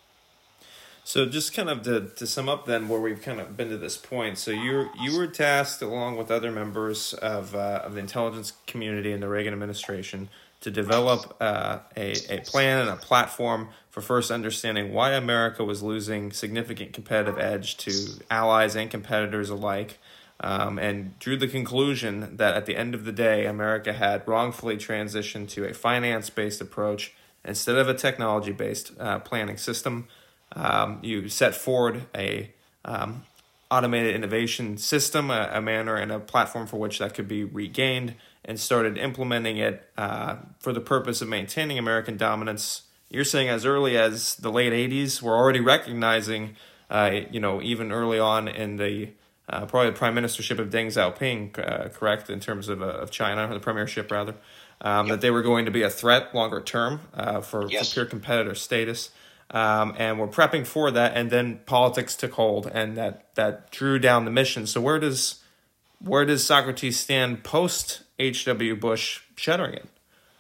So just kind of to, to sum up then where we've kind of been to this point. So you you were tasked along with other members of uh, of the intelligence community in the Reagan administration to develop uh, a, a plan and a platform for first understanding why America was losing significant competitive edge to allies and competitors alike, um, and drew the conclusion that at the end of the day, America had wrongfully transitioned to a finance-based approach instead of a technology-based uh, planning system. Um, you set forward a um, automated innovation system, a, a manner and a platform for which that could be regained, and started implementing it uh, for the purpose of maintaining American dominance. You're saying as early as the late eighties, we're already recognizing, uh, you know, even early on in the uh, probably the prime ministership of Deng Xiaoping, uh, correct, in terms of, uh, of China, or the premiership rather, um, yep. that they were going to be a threat longer term uh, for, yes. for pure competitor status. Um, and we're prepping for that, and then politics took hold, and that, that drew down the mission. So where does where does Socrates stand post H W. Bush shuttering it?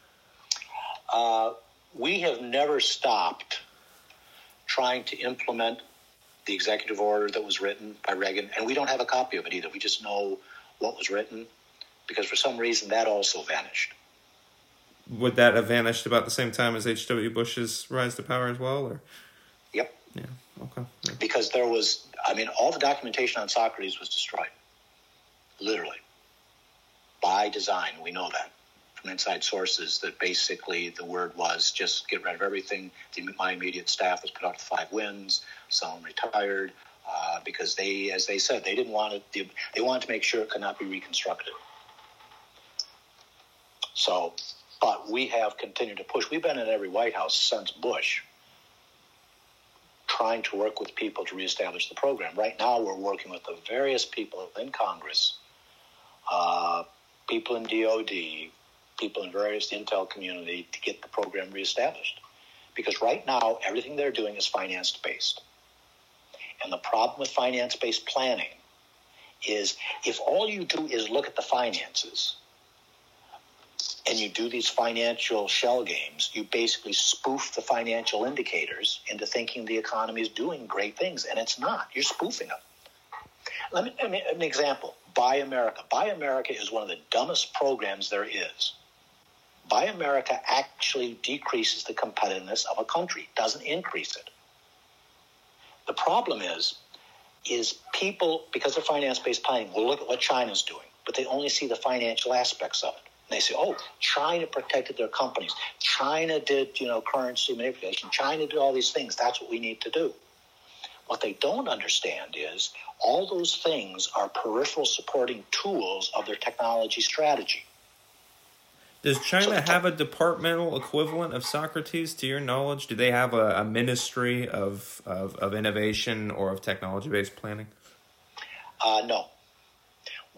Uh, we have never stopped trying to implement the executive order that was written by Reagan, and we don't have a copy of it either. We just know what was written, because for some reason that also vanished. Would that have vanished about the same time as H W. Bush's rise to power as well? Or? Yep. Yeah, okay. Yeah. Because there was, I mean, all the documentation on Socrates was destroyed. Literally. By design, we know that from inside sources, that basically the word was just get rid of everything. The, my immediate staff was put out to five winds. Some retired uh, because they, as they said, they didn't want it. They wanted to make sure it could not be reconstructed. So, but we have continued to push. We've been in every White House since Bush, trying to work with people to reestablish the program. Right now, we're working with the various people in Congress, uh, people in D O D, people in various intel community to get the program reestablished. Because right now, everything they're doing is finance-based. And the problem with finance-based planning is if all you do is look at the finances and you do these financial shell games, you basically spoof the financial indicators into thinking the economy is doing great things, and it's not. You're spoofing them. Let me, let me an example. Buy America. Buy America is one of the dumbest programs there is. Buy America actually decreases the competitiveness of a country, doesn't increase it. The problem is, is people, because of finance-based planning, will look at what China's doing, but they only see the financial aspects of it. And they say, oh, China protected their companies. China did, you know, currency manipulation. China did all these things. That's what we need to do. What they don't understand is all those things are peripheral supporting tools of their technology strategy. Does China so have a departmental equivalent of Socrates, to your knowledge? Do they have a, a ministry of, of, of innovation or of technology-based planning? Uh, no.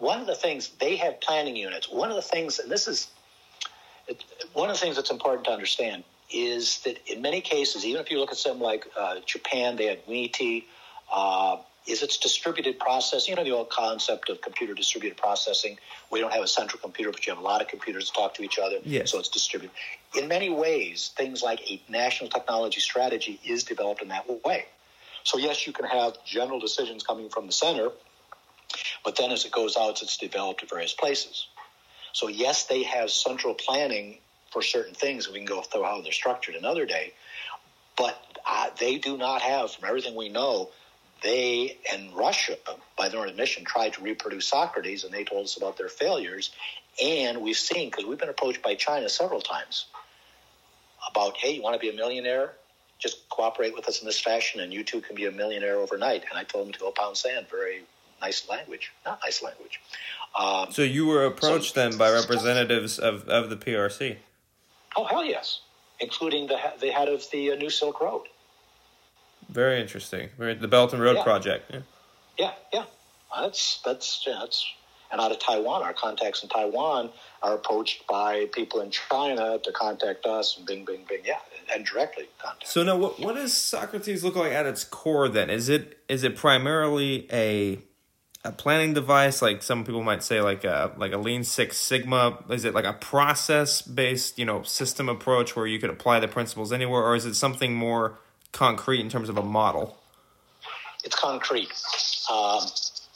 one of the things, they had planning units. One of the things, and this is, it, one of the things that's important to understand is that in many cases, even if you look at something like uh, Japan, they had M I T, uh, is it's distributed processing. You know, the old concept of computer distributed processing. We don't have a central computer, but you have a lot of computers that talk to each other, yes. So it's distributed. In many ways, things like a national technology strategy is developed in that way. So yes, you can have general decisions coming from the center, but then as it goes out, it's developed at various places. So yes, they have central planning for certain things. We can go through how they're structured another day, but uh, they do not have, from everything we know, they and Russia, by their own admission, tried to reproduce Socrates, and they told us about their failures. And we've seen, because we've been approached by China several times about, hey, you want to be a millionaire? Just cooperate with us in this fashion, and you too can be a millionaire overnight. And I told them to go pound sand. Very nice language. Not nice language. Um, so you were approached so, then by representatives of, of the P R C? Oh, hell yes, including the the head of the uh, New Silk Road. Very interesting. Very, the Belt and Road yeah. Project. Yeah, yeah, yeah. That's that's yeah, that's and out of Taiwan, our contacts in Taiwan are approached by people in China to contact us, and bing, bing, bing, yeah, and directly contact. So now, what what does Socrates look like at its core? Then is it is it primarily a a planning device, like some people might say, like a like a Lean Six Sigma? Is it like a process based, you know, system approach where you could apply the principles anywhere, or is it something more concrete in terms of a model? It's concrete. Um,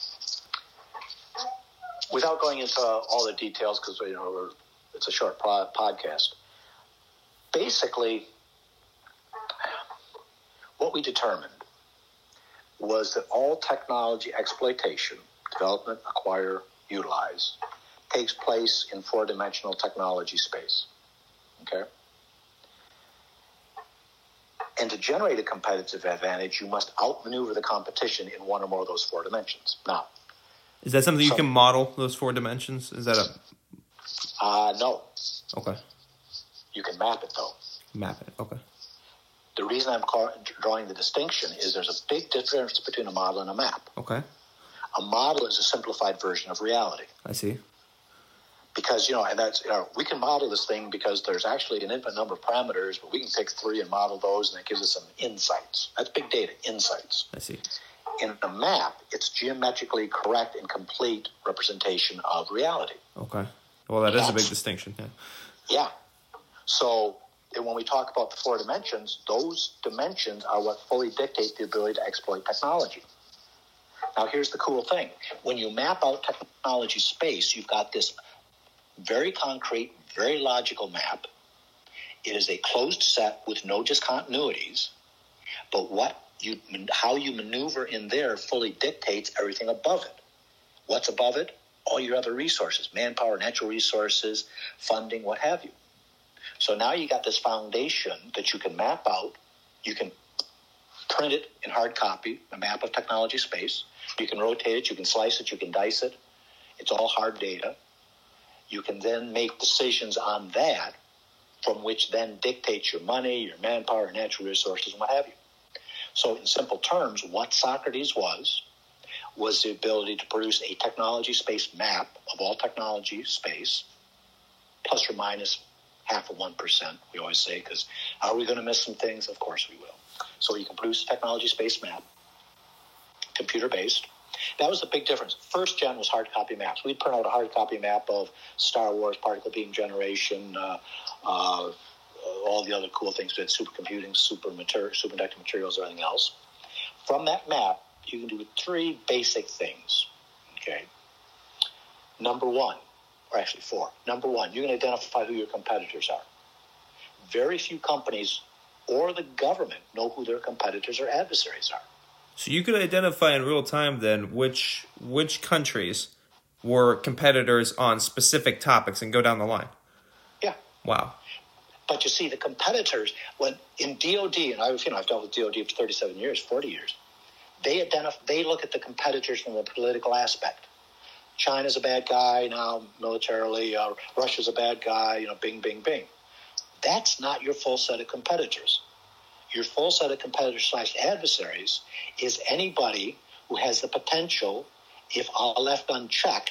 without going into all the details, because you know we're, it's a short pod- podcast. Basically, what we determined was that all technology exploitation, development, acquire, utilize, takes place in four-dimensional technology space. Okay? And to generate a competitive advantage, you must outmaneuver the competition in one or more of those four dimensions. Now, is that something you some, can model, those four dimensions? Is that a... Uh, no. Okay. You can map it, though. Map it, okay. The reason I'm call, drawing the distinction is there's a big difference between a model and a map. Okay. A model is a simplified version of reality. I see. Because, you know, and that's, you know, we can model this thing because there's actually an infinite number of parameters, but we can pick three and model those, and that gives us some insights. That's big data, insights. I see. In a map, it's geometrically correct and complete representation of reality. Okay. Well, that that's, is a big distinction, yeah. Yeah. So and when we talk about the four dimensions, those dimensions are what fully dictate the ability to exploit technology. Now, here's the cool thing. When you map out technology space, you've got this very concrete, very logical map. It is a closed set with no discontinuities, but what you, how you maneuver in there fully dictates everything above it. What's above it? All your other resources, manpower, natural resources, funding, what have you. So now you got this foundation that you can map out. You can print it in hard copy, a map of technology space. You can rotate it, you can slice it, you can dice it. It's all hard data. You can then make decisions on that, from which then dictates your money, your manpower, natural resources, and what have you. So in simple terms, what Socrates was, was the ability to produce a technology space map of all technology space, plus or minus half of one percent, we always say, because are we going to miss some things? Of course we will. So you can produce a technology space map, computer-based. That was the big difference. First gen was hard copy maps. We'd print out a hard copy map of Star Wars, particle beam generation, uh, uh, all the other cool things, we had supercomputing, super mater- superconducting materials, everything else. From that map, you can do three basic things, okay? Number one, or actually four. Number one, you can identify who your competitors are. Very few companies or the government know who their competitors or adversaries are. So you could identify in real time then which which countries were competitors on specific topics and go down the line. Yeah. Wow. But you see, the competitors, when in D O D, and I've you know I've dealt with D O D for thirty-seven years, forty years, they identify they look at the competitors from the political aspect. China's a bad guy now militarily. Uh, Russia's a bad guy. You know, bing, bing, bing. That's not your full set of competitors. Your full set of competitors slash adversaries is anybody who has the potential, if all left unchecked,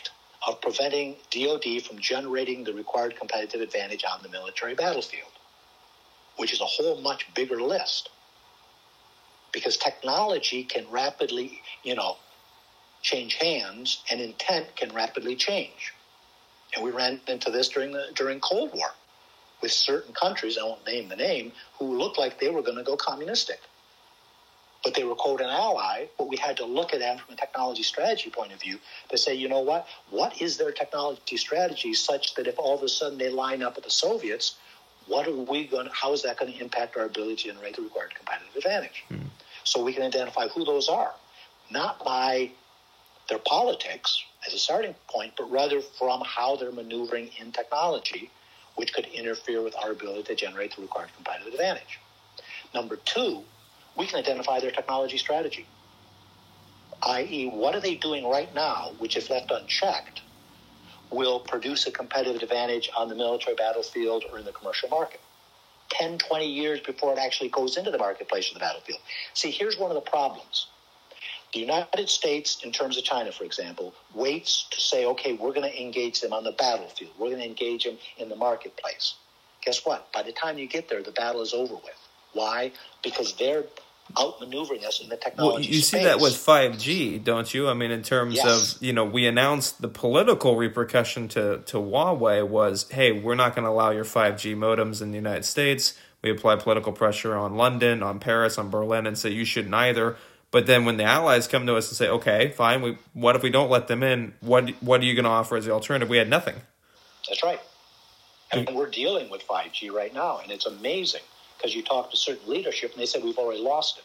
of preventing D O D from generating the required competitive advantage on the military battlefield, which is a whole much bigger list. Because technology can rapidly, you know, change hands, and intent can rapidly change. And we ran into this during the during Cold War with certain countries, I won't name the name, who looked like they were going to go communistic. But they were, quote, an ally, but we had to look at them from a technology strategy point of view to say, you know what, what is their technology strategy such that if all of a sudden they line up with the Soviets, what are we going to, how is that going to impact our ability to generate the required competitive advantage? Hmm. So we can identify who those are, not by their politics as a starting point, but rather from how they're maneuvering in technology, which could interfere with our ability to generate the required competitive advantage. Number two, we can identify their technology strategy, that is, what are they doing right now, which if left unchecked, will produce a competitive advantage on the military battlefield or in the commercial market. ten, twenty years before it actually goes into the marketplace or the battlefield. See, here's one of the problems. The United States, in terms of China, for example, waits to say, okay, we're going to engage them on the battlefield. We're going to engage them in the marketplace. Guess what? By the time you get there, the battle is over with. Why? Because they're outmaneuvering us in the technology well, you space. see that with five G, don't you? I mean, in terms yes. of, you know, we announced the political repercussion to, to Huawei was, hey, we're not going to allow your five G modems in the United States. We apply political pressure on London, on Paris, on Berlin, and say you shouldn't either. But then when the allies come to us and say, okay, fine, we, what if we don't let them in? What what are you going to offer as the alternative? We had nothing. That's right. And we're dealing with five G right now, and it's amazing because you talk to certain leadership, and they said we've already lost it.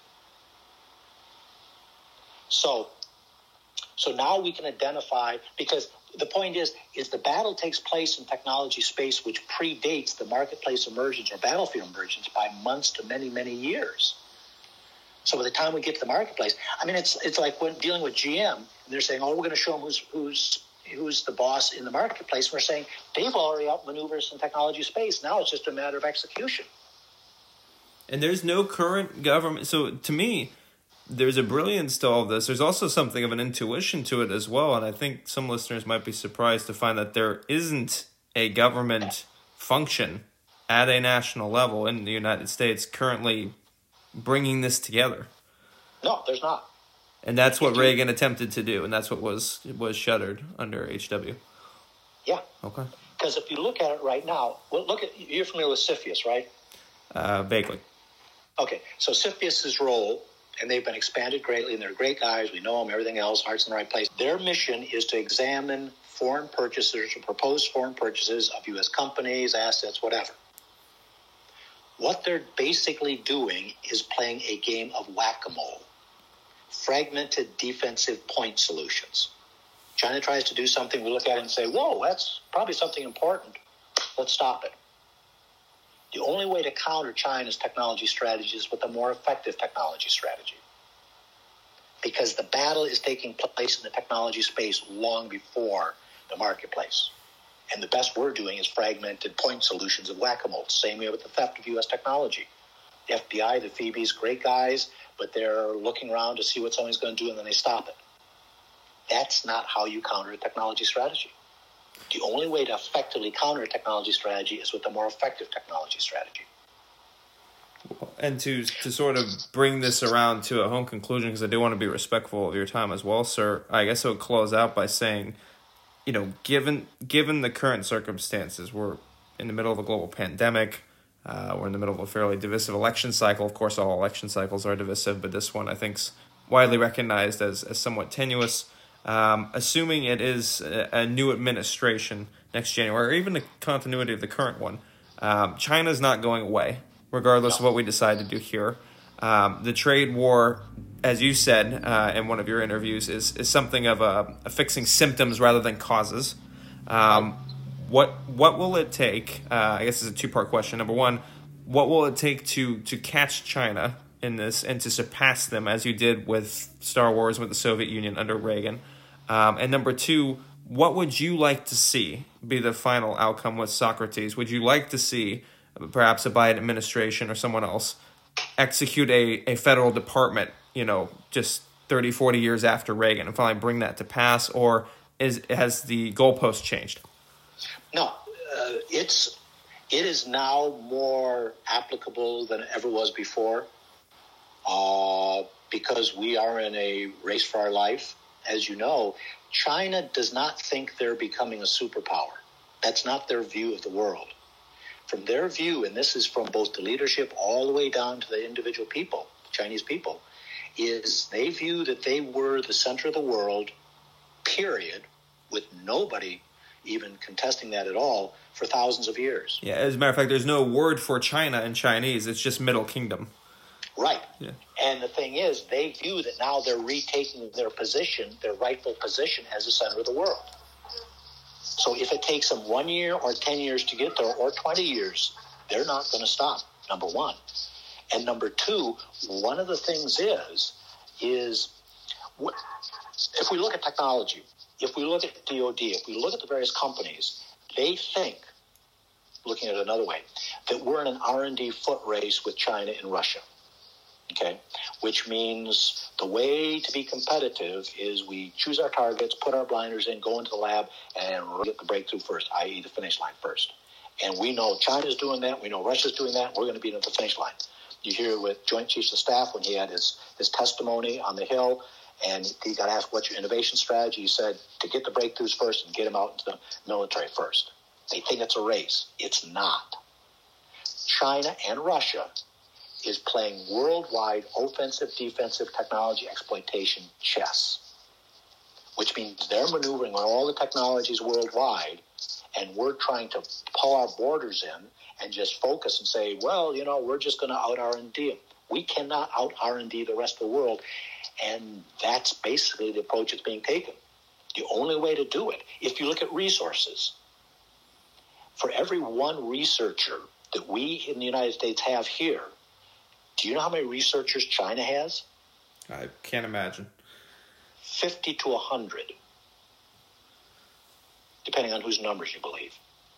So, so now we can identify, because the point is, is the battle takes place in technology space which predates the marketplace emergence or battlefield emergence by months to many, many years. So by the time we get to the marketplace, I mean, it's it's like when dealing with G M, and they're saying, oh, we're going to show them who's who's who's the boss in the marketplace. We're saying they've already outmaneuvered us in technology space. Now it's just a matter of execution. And there's no current government. So to me, there's a brilliance to all of this. There's also something of an intuition to it as well. And I think some listeners might be surprised to find that there isn't a government function at a national level in the United States currently bringing this together. No, there's not. And that's what Reagan attempted to do, and that's what was was shuttered under H W. Yeah. Okay. Because if you look at it right now, well, look at you're familiar with CFIUS, right? Uh, vaguely. Okay, so CFIUS's role, and they've been expanded greatly, and they're great guys. We know them, everything else, heart's in the right place. Their mission is to examine foreign purchasers or proposed foreign purchases of U S companies, assets, whatever. What they're basically doing is playing a game of whack-a-mole, fragmented defensive point solutions. China tries to do something, we look at it and say, whoa, that's probably something important. Let's stop it. The only way to counter China's technology strategy is with a more effective technology strategy. Because the battle is taking place in the technology space long before the marketplace. And the best we're doing is fragmented point solutions of whack-a-mole. Same way with the theft of U S technology. The F B I, the Phoebes, great guys, but they're looking around to see what somebody's going to do, and then they stop it. That's not how you counter a technology strategy. The only way to effectively counter a technology strategy is with a more effective technology strategy. And to to sort of bring this around to a home conclusion, because I do want to be respectful of your time as well, sir, I guess I would close out by saying, you know, given given the current circumstances, we're in the middle of a global pandemic. Uh, we're in the middle of a fairly divisive election cycle. Of course, all election cycles are divisive, but this one I think is widely recognized as, as somewhat tenuous. Um, assuming it is a, a new administration next January, or even the continuity of the current one, um, China's not going away, regardless of what we decide to do here. Um, the trade war, as you said uh, in one of your interviews, is, is something of a, a fixing symptoms rather than causes. Um, what what will it take? Uh, I guess it's a two-part question. Number one, what will it take to to catch China in this and to surpass them, as you did with Star Wars, with the Soviet Union under Reagan? Um, and number two, what would you like to see be the final outcome with Socrates? Would you like to see perhaps a Biden administration or someone else execute a, a federal department, you know, just thirty, forty years after Reagan and finally bring that to pass? Or is has the goalpost changed? No, uh, it's it is now more applicable than it ever was before, uh, because we are in a race for our life. As you know, China does not think they're becoming a superpower. That's not their view of the world. From their view, and this is from both the leadership all the way down to the individual people, Chinese people, is they view that they were the center of the world, period, with nobody even contesting that at all for thousands of years. Yeah, as a matter of fact, there's no word for China in Chinese. It's just Middle Kingdom. Right. Yeah. And the thing is, they view that now they're retaking their position, their rightful position as the center of the world. So if it takes them one year or ten years to get there, or twenty years, they're not going to stop, number one. And number two, one of the things is, is if we look at technology, if we look at D O D, if we look at the various companies, they think, looking at it another way, that we're in an R and D foot race with China and Russia. Okay, which means the way to be competitive is we choose our targets, put our blinders in, go into the lab, and get the breakthrough first, that is the finish line first. And we know China's doing that. We know Russia's doing that. We're going to be at the finish line. You hear with Joint Chiefs of Staff when he had his, his testimony on the Hill, and he got asked, what's your innovation strategy? He said, to get the breakthroughs first and get them out into the military first. They think it's a race. It's not. China and Russia is playing worldwide offensive, defensive technology exploitation chess, which means they're maneuvering all the technologies worldwide, and we're trying to pull our borders in and just focus and say, well, you know, we're just going to out R and D them. We cannot out R and D the rest of the world, and that's basically the approach that's being taken. The only way to do it, if you look at resources, for every one researcher that we in the United States have here, do you know how many researchers China has? I can't imagine. fifty to one hundred, depending on whose numbers you believe.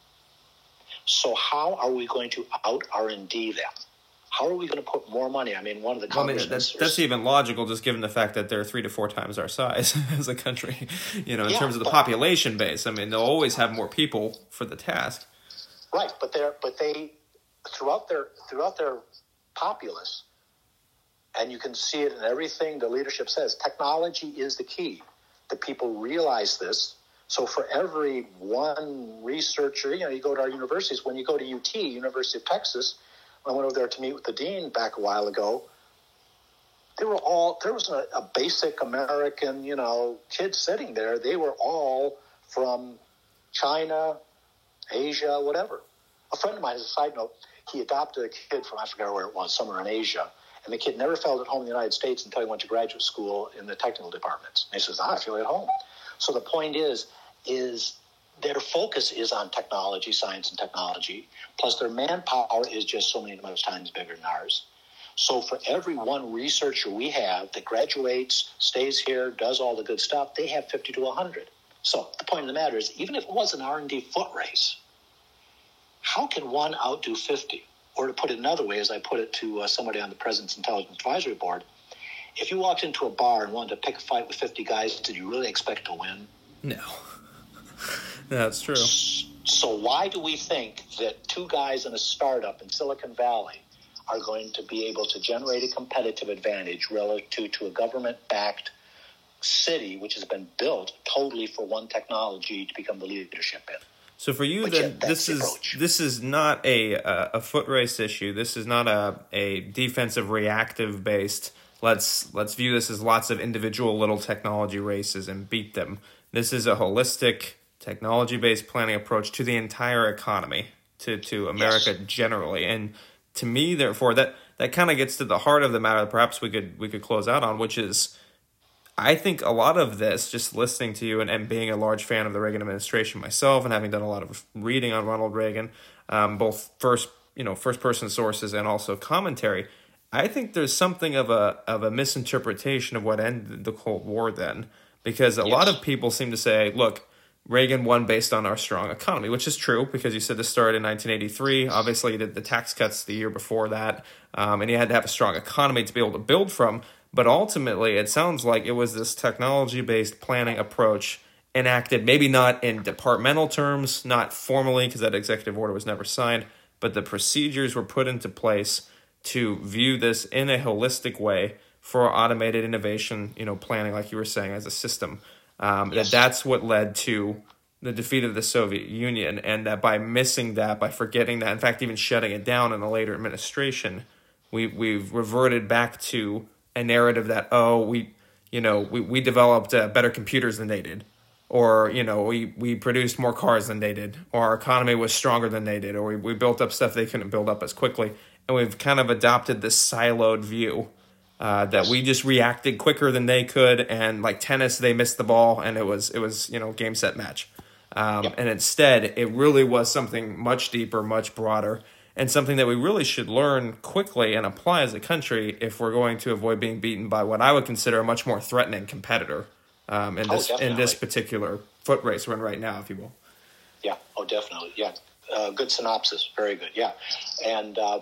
So how are we going to out R and D them? How are we going to put more money? I mean, one of the well, I mean, that's, that's even logical, just given the fact that they're three to four times our size as a country. You know, in yeah, terms of the but, population base, I mean, they'll always have more people for the task. Right, but they're but they throughout their throughout their populace, and you can see it in everything the leadership says, technology is the key. The people realize this. So for every one researcher, you know, you go to our universities, when you go to U T, University of Texas, I went over there to meet with the dean back a while ago, they were all, there was a, a basic American, you know, kid sitting there. They were all from China, Asia, whatever. A friend of mine, as a side note, he adopted a kid from, I forget where it was, somewhere in Asia. And the kid never felt at home in the United States until he went to graduate school in the technical departments. And he says, ah, I feel at home. So the point is, is their focus is on technology, science and technology, plus their manpower is just so many much times bigger than ours. So for every one researcher we have that graduates, stays here, does all the good stuff, they have fifty to one hundred. So the point of the matter is, even if it was an R and D foot race, how can one outdo fifty? Or to put it another way, as I put it to uh, somebody on the President's Intelligence Advisory Board, if you walked into a bar and wanted to pick a fight with fifty guys, did you really expect to win? No. That's true. So why do we think that two guys in a startup in Silicon Valley are going to be able to generate a competitive advantage relative to a government-backed city which has been built totally for one technology to become the leadership in? So for you, but then, this is approach. this is not a uh, a foot race issue. This is not a a defensive reactive based. Let's let's view this as lots of individual little technology races and beat them. This is a holistic technology based planning approach to the entire economy, to to America yes. generally. And to me, therefore, that that kind of gets to the heart of the matter. Perhaps we could we could close out on, which is, I think a lot of this, just listening to you and, and being a large fan of the Reagan administration myself, and having done a lot of reading on Ronald Reagan, um, both first you know first person sources and also commentary, I think there's something of a of a misinterpretation of what ended the Cold War then, because a yes. lot of people seem to say, look, Reagan won based on our strong economy, which is true, because you said this started in nineteen eighty-three. Obviously, he did the tax cuts the year before that, um, and he had to have a strong economy to be able to build from. But ultimately, it sounds like it was this technology-based planning approach enacted, maybe not in departmental terms, not formally, because that executive order was never signed, but the procedures were put into place to view this in a holistic way for automated innovation, you know, planning, like you were saying, as a system. Um, yes. That that's what led to the defeat of the Soviet Union, and that by missing that, by forgetting that, in fact, even shutting it down in a later administration, we we've reverted back to a narrative that, oh, we, you know, we, we developed uh, better computers than they did. Or, you know, we, we produced more cars than they did, or our economy was stronger than they did, or we, we built up stuff they couldn't build up as quickly. And we've kind of adopted this siloed view uh, that we just reacted quicker than they could. And like tennis, they missed the ball and it was, it was you know, game, set, match. Um, yep. And instead, it really was something much deeper, much broader, and something that we really should learn quickly and apply as a country if we're going to avoid being beaten by what I would consider a much more threatening competitor. Um, in this oh, in this particular foot race we're in right now, if you will. Yeah. Oh, definitely. Yeah. Uh, good synopsis. Very good. Yeah. And uh, uh,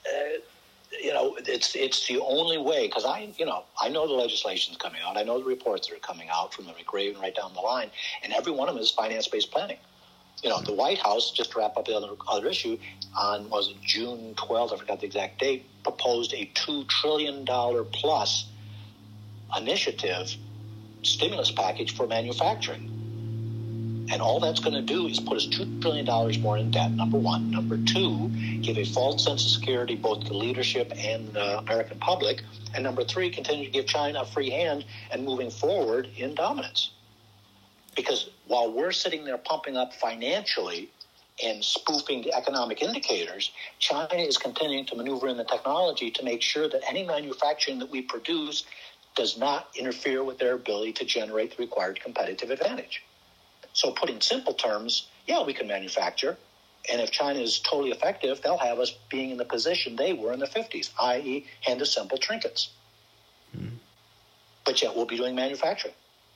you know, it's it's the only way, because I you know I know the legislation's coming out. I know the reports that are coming out from the McRaven right down the line, and every one of them is finance-based planning. You know, the White House, just to wrap up the other, other issue, on was it June twelfth? I forgot the exact date. Proposed a two trillion dollar plus initiative. Stimulus package for manufacturing. And all that's going to do is put us two trillion dollars more in debt, number one. Number two, give a false sense of security both to the leadership and the American public. And number three, continue to give China a free hand and moving forward in dominance. Because while we're sitting there pumping up financially and spoofing the economic indicators, China is continuing to maneuver in the technology to make sure that any manufacturing that we produce does not interfere with their ability to generate the required competitive advantage. So put in simple terms, yeah, we can manufacture. And if China is totally effective, they'll have us being in the position they were in the fifties, that is hand-assembled trinkets. Mm-hmm. But yet we'll be doing manufacturing.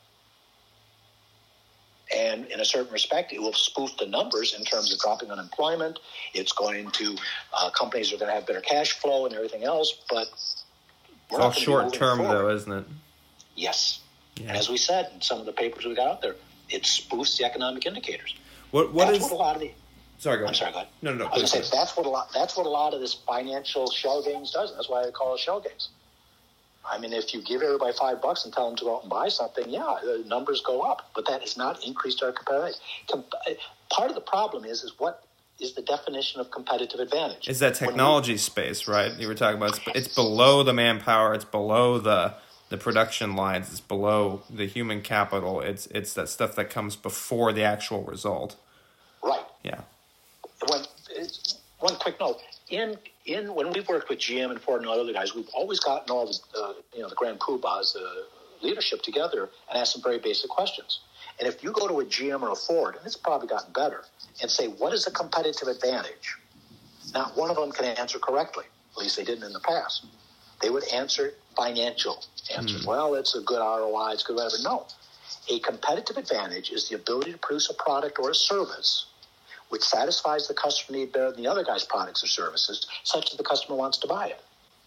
And in a certain respect, it will spoof the numbers in terms of dropping unemployment. It's going to, uh, companies are going to have better cash flow and everything else, but it's all short term, though, isn't it? Yes. Yeah. And as we said in some of the papers we got out there, it spoofs the economic indicators. What what that's is? What a lot of the, sorry, go I'm ahead. sorry, go ahead. No, no, no. I was going to say that's what a lot. That's what a lot of this financial shell games does. That's why I call it shell games. I mean, if you give everybody five bucks and tell them to go out and buy something, yeah, the numbers go up. But that has not increased our competitive. Part of the problem is is what. is the definition of competitive advantage. Is that technology we, space, right? You were talking about it's, it's below the manpower, it's below the the production lines, it's below the human capital. It's it's that stuff that comes before the actual result. Right. Yeah. One, one quick note. In in when we've worked with G M and Ford and other guys, we've always gotten all the uh, you know the grand poobahs, the leadership together and asked some very basic questions. And if you go to a G M or a Ford, and it's probably gotten better, and say, what is a competitive advantage? Not one of them can answer correctly. At least they didn't in the past. They would answer financial answers. Mm. Well, it's a good R O I, it's good whatever. No. A competitive advantage is the ability to produce a product or a service which satisfies the customer need better than the other guy's products or services, such that the customer wants to buy it.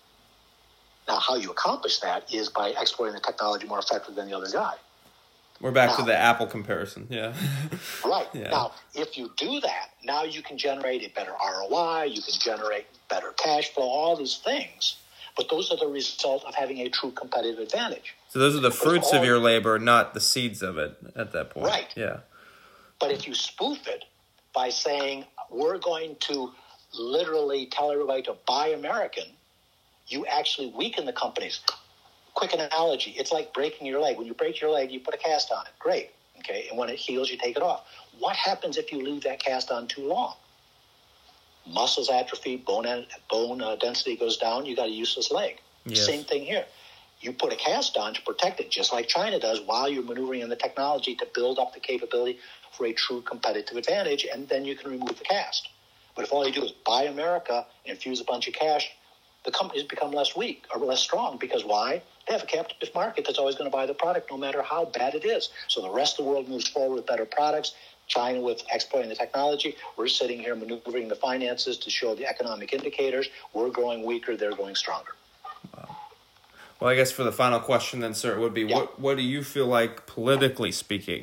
Now, how you accomplish that is by exploiting the technology more effectively than the other guy. We're back now, to the Apple comparison, yeah. Right. Yeah. Now, if you do that, now you can generate a better R O I, you can generate better cash flow, all these things. But those are the result of having a true competitive advantage. So those are the fruits all, of your labor, not the seeds of it at that point. Right. Yeah. But if you spoof it by saying, we're going to literally tell everybody to buy American, you actually weaken the companies. Quick analogy, it's like breaking your leg. When you break your leg, you put a cast on it. Great. Okay. And when it heals, you take it off. What happens if you leave that cast on too long? Muscles atrophy, bone bone uh, density goes down, you got a useless leg. Yes. Same thing here. You put a cast on to protect it, just like China does, while you're maneuvering in the technology to build up the capability for a true competitive advantage, and then you can remove the cast. But if all you do is buy America and infuse a bunch of cash, the companies become less weak or less strong. Because why? They have a captive market that's always going to buy the product no matter how bad it is. So the rest of the world moves forward with better products. China with exploiting the technology. We're sitting here maneuvering the finances to show the economic indicators. We're growing weaker. They're growing stronger. Wow. Well, I guess for the final question then, sir, it would be, yeah. what, what do you feel like, politically speaking,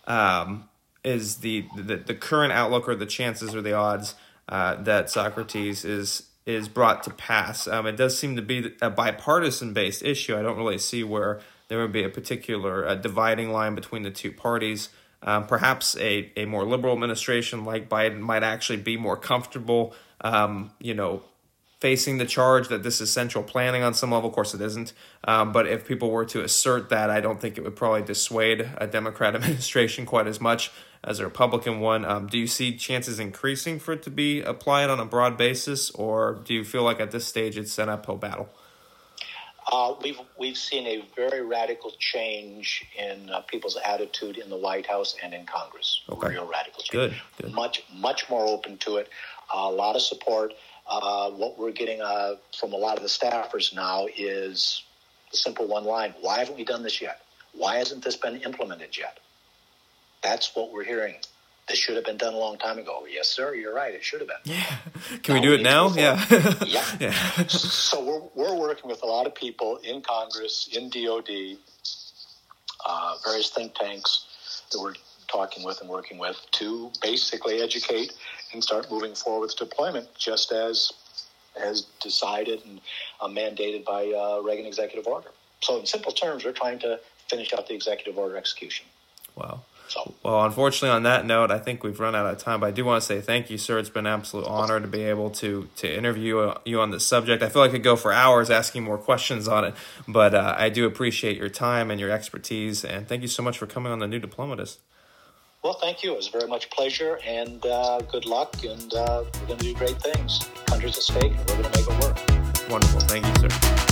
um, is the, the the current outlook or the chances or the odds uh, that Socrates is is brought to pass? Um, it does seem to be a bipartisan-based issue. I don't really see where there would be a particular uh, dividing line between the two parties. Um, perhaps a, a more liberal administration like Biden might actually be more comfortable, um, you know, facing the charge that this is central planning on some level. Of course, it isn't. Um, but if people were to assert that, I don't think it would probably dissuade a Democrat administration quite as much as a Republican one. Um, do you see chances increasing for it to be applied on a broad basis, or do you feel like at this stage it's an uphill battle? Uh, we've we've seen a very radical change in uh, people's attitude in the White House and in Congress. Okay. Real radical change. Good. Good. Much much more open to it. Uh, a lot of support. Uh, what we're getting uh, from a lot of the staffers now is the simple one line: why haven't we done this yet? Why hasn't this been implemented yet? That's what we're hearing. This should have been done a long time ago. Yes, sir, you're right. It should have been. Yeah. Can now we do we it now? Yeah. yeah. yeah. So we're we're working with a lot of people in Congress, in D O D, uh, various think tanks that we're talking with and working with to basically educate and start moving forward with deployment, just as as decided and uh, mandated by uh, Reagan Executive Order. So in simple terms, we're trying to finish out the Executive Order execution. Wow. So. Well, unfortunately, on that note, I think we've run out of time, but I do want to say thank you, sir. It's been an absolute honor to be able to to interview you on this subject. I feel like I could go for hours asking more questions on it, but uh, I do appreciate your time and your expertise, and thank you so much for coming on The New Diplomatist. Well, thank you. It was very much a pleasure, and uh, good luck, and uh, we're going to do great things. The country's at stake, and we're going to make it work. Wonderful. Thank you, sir.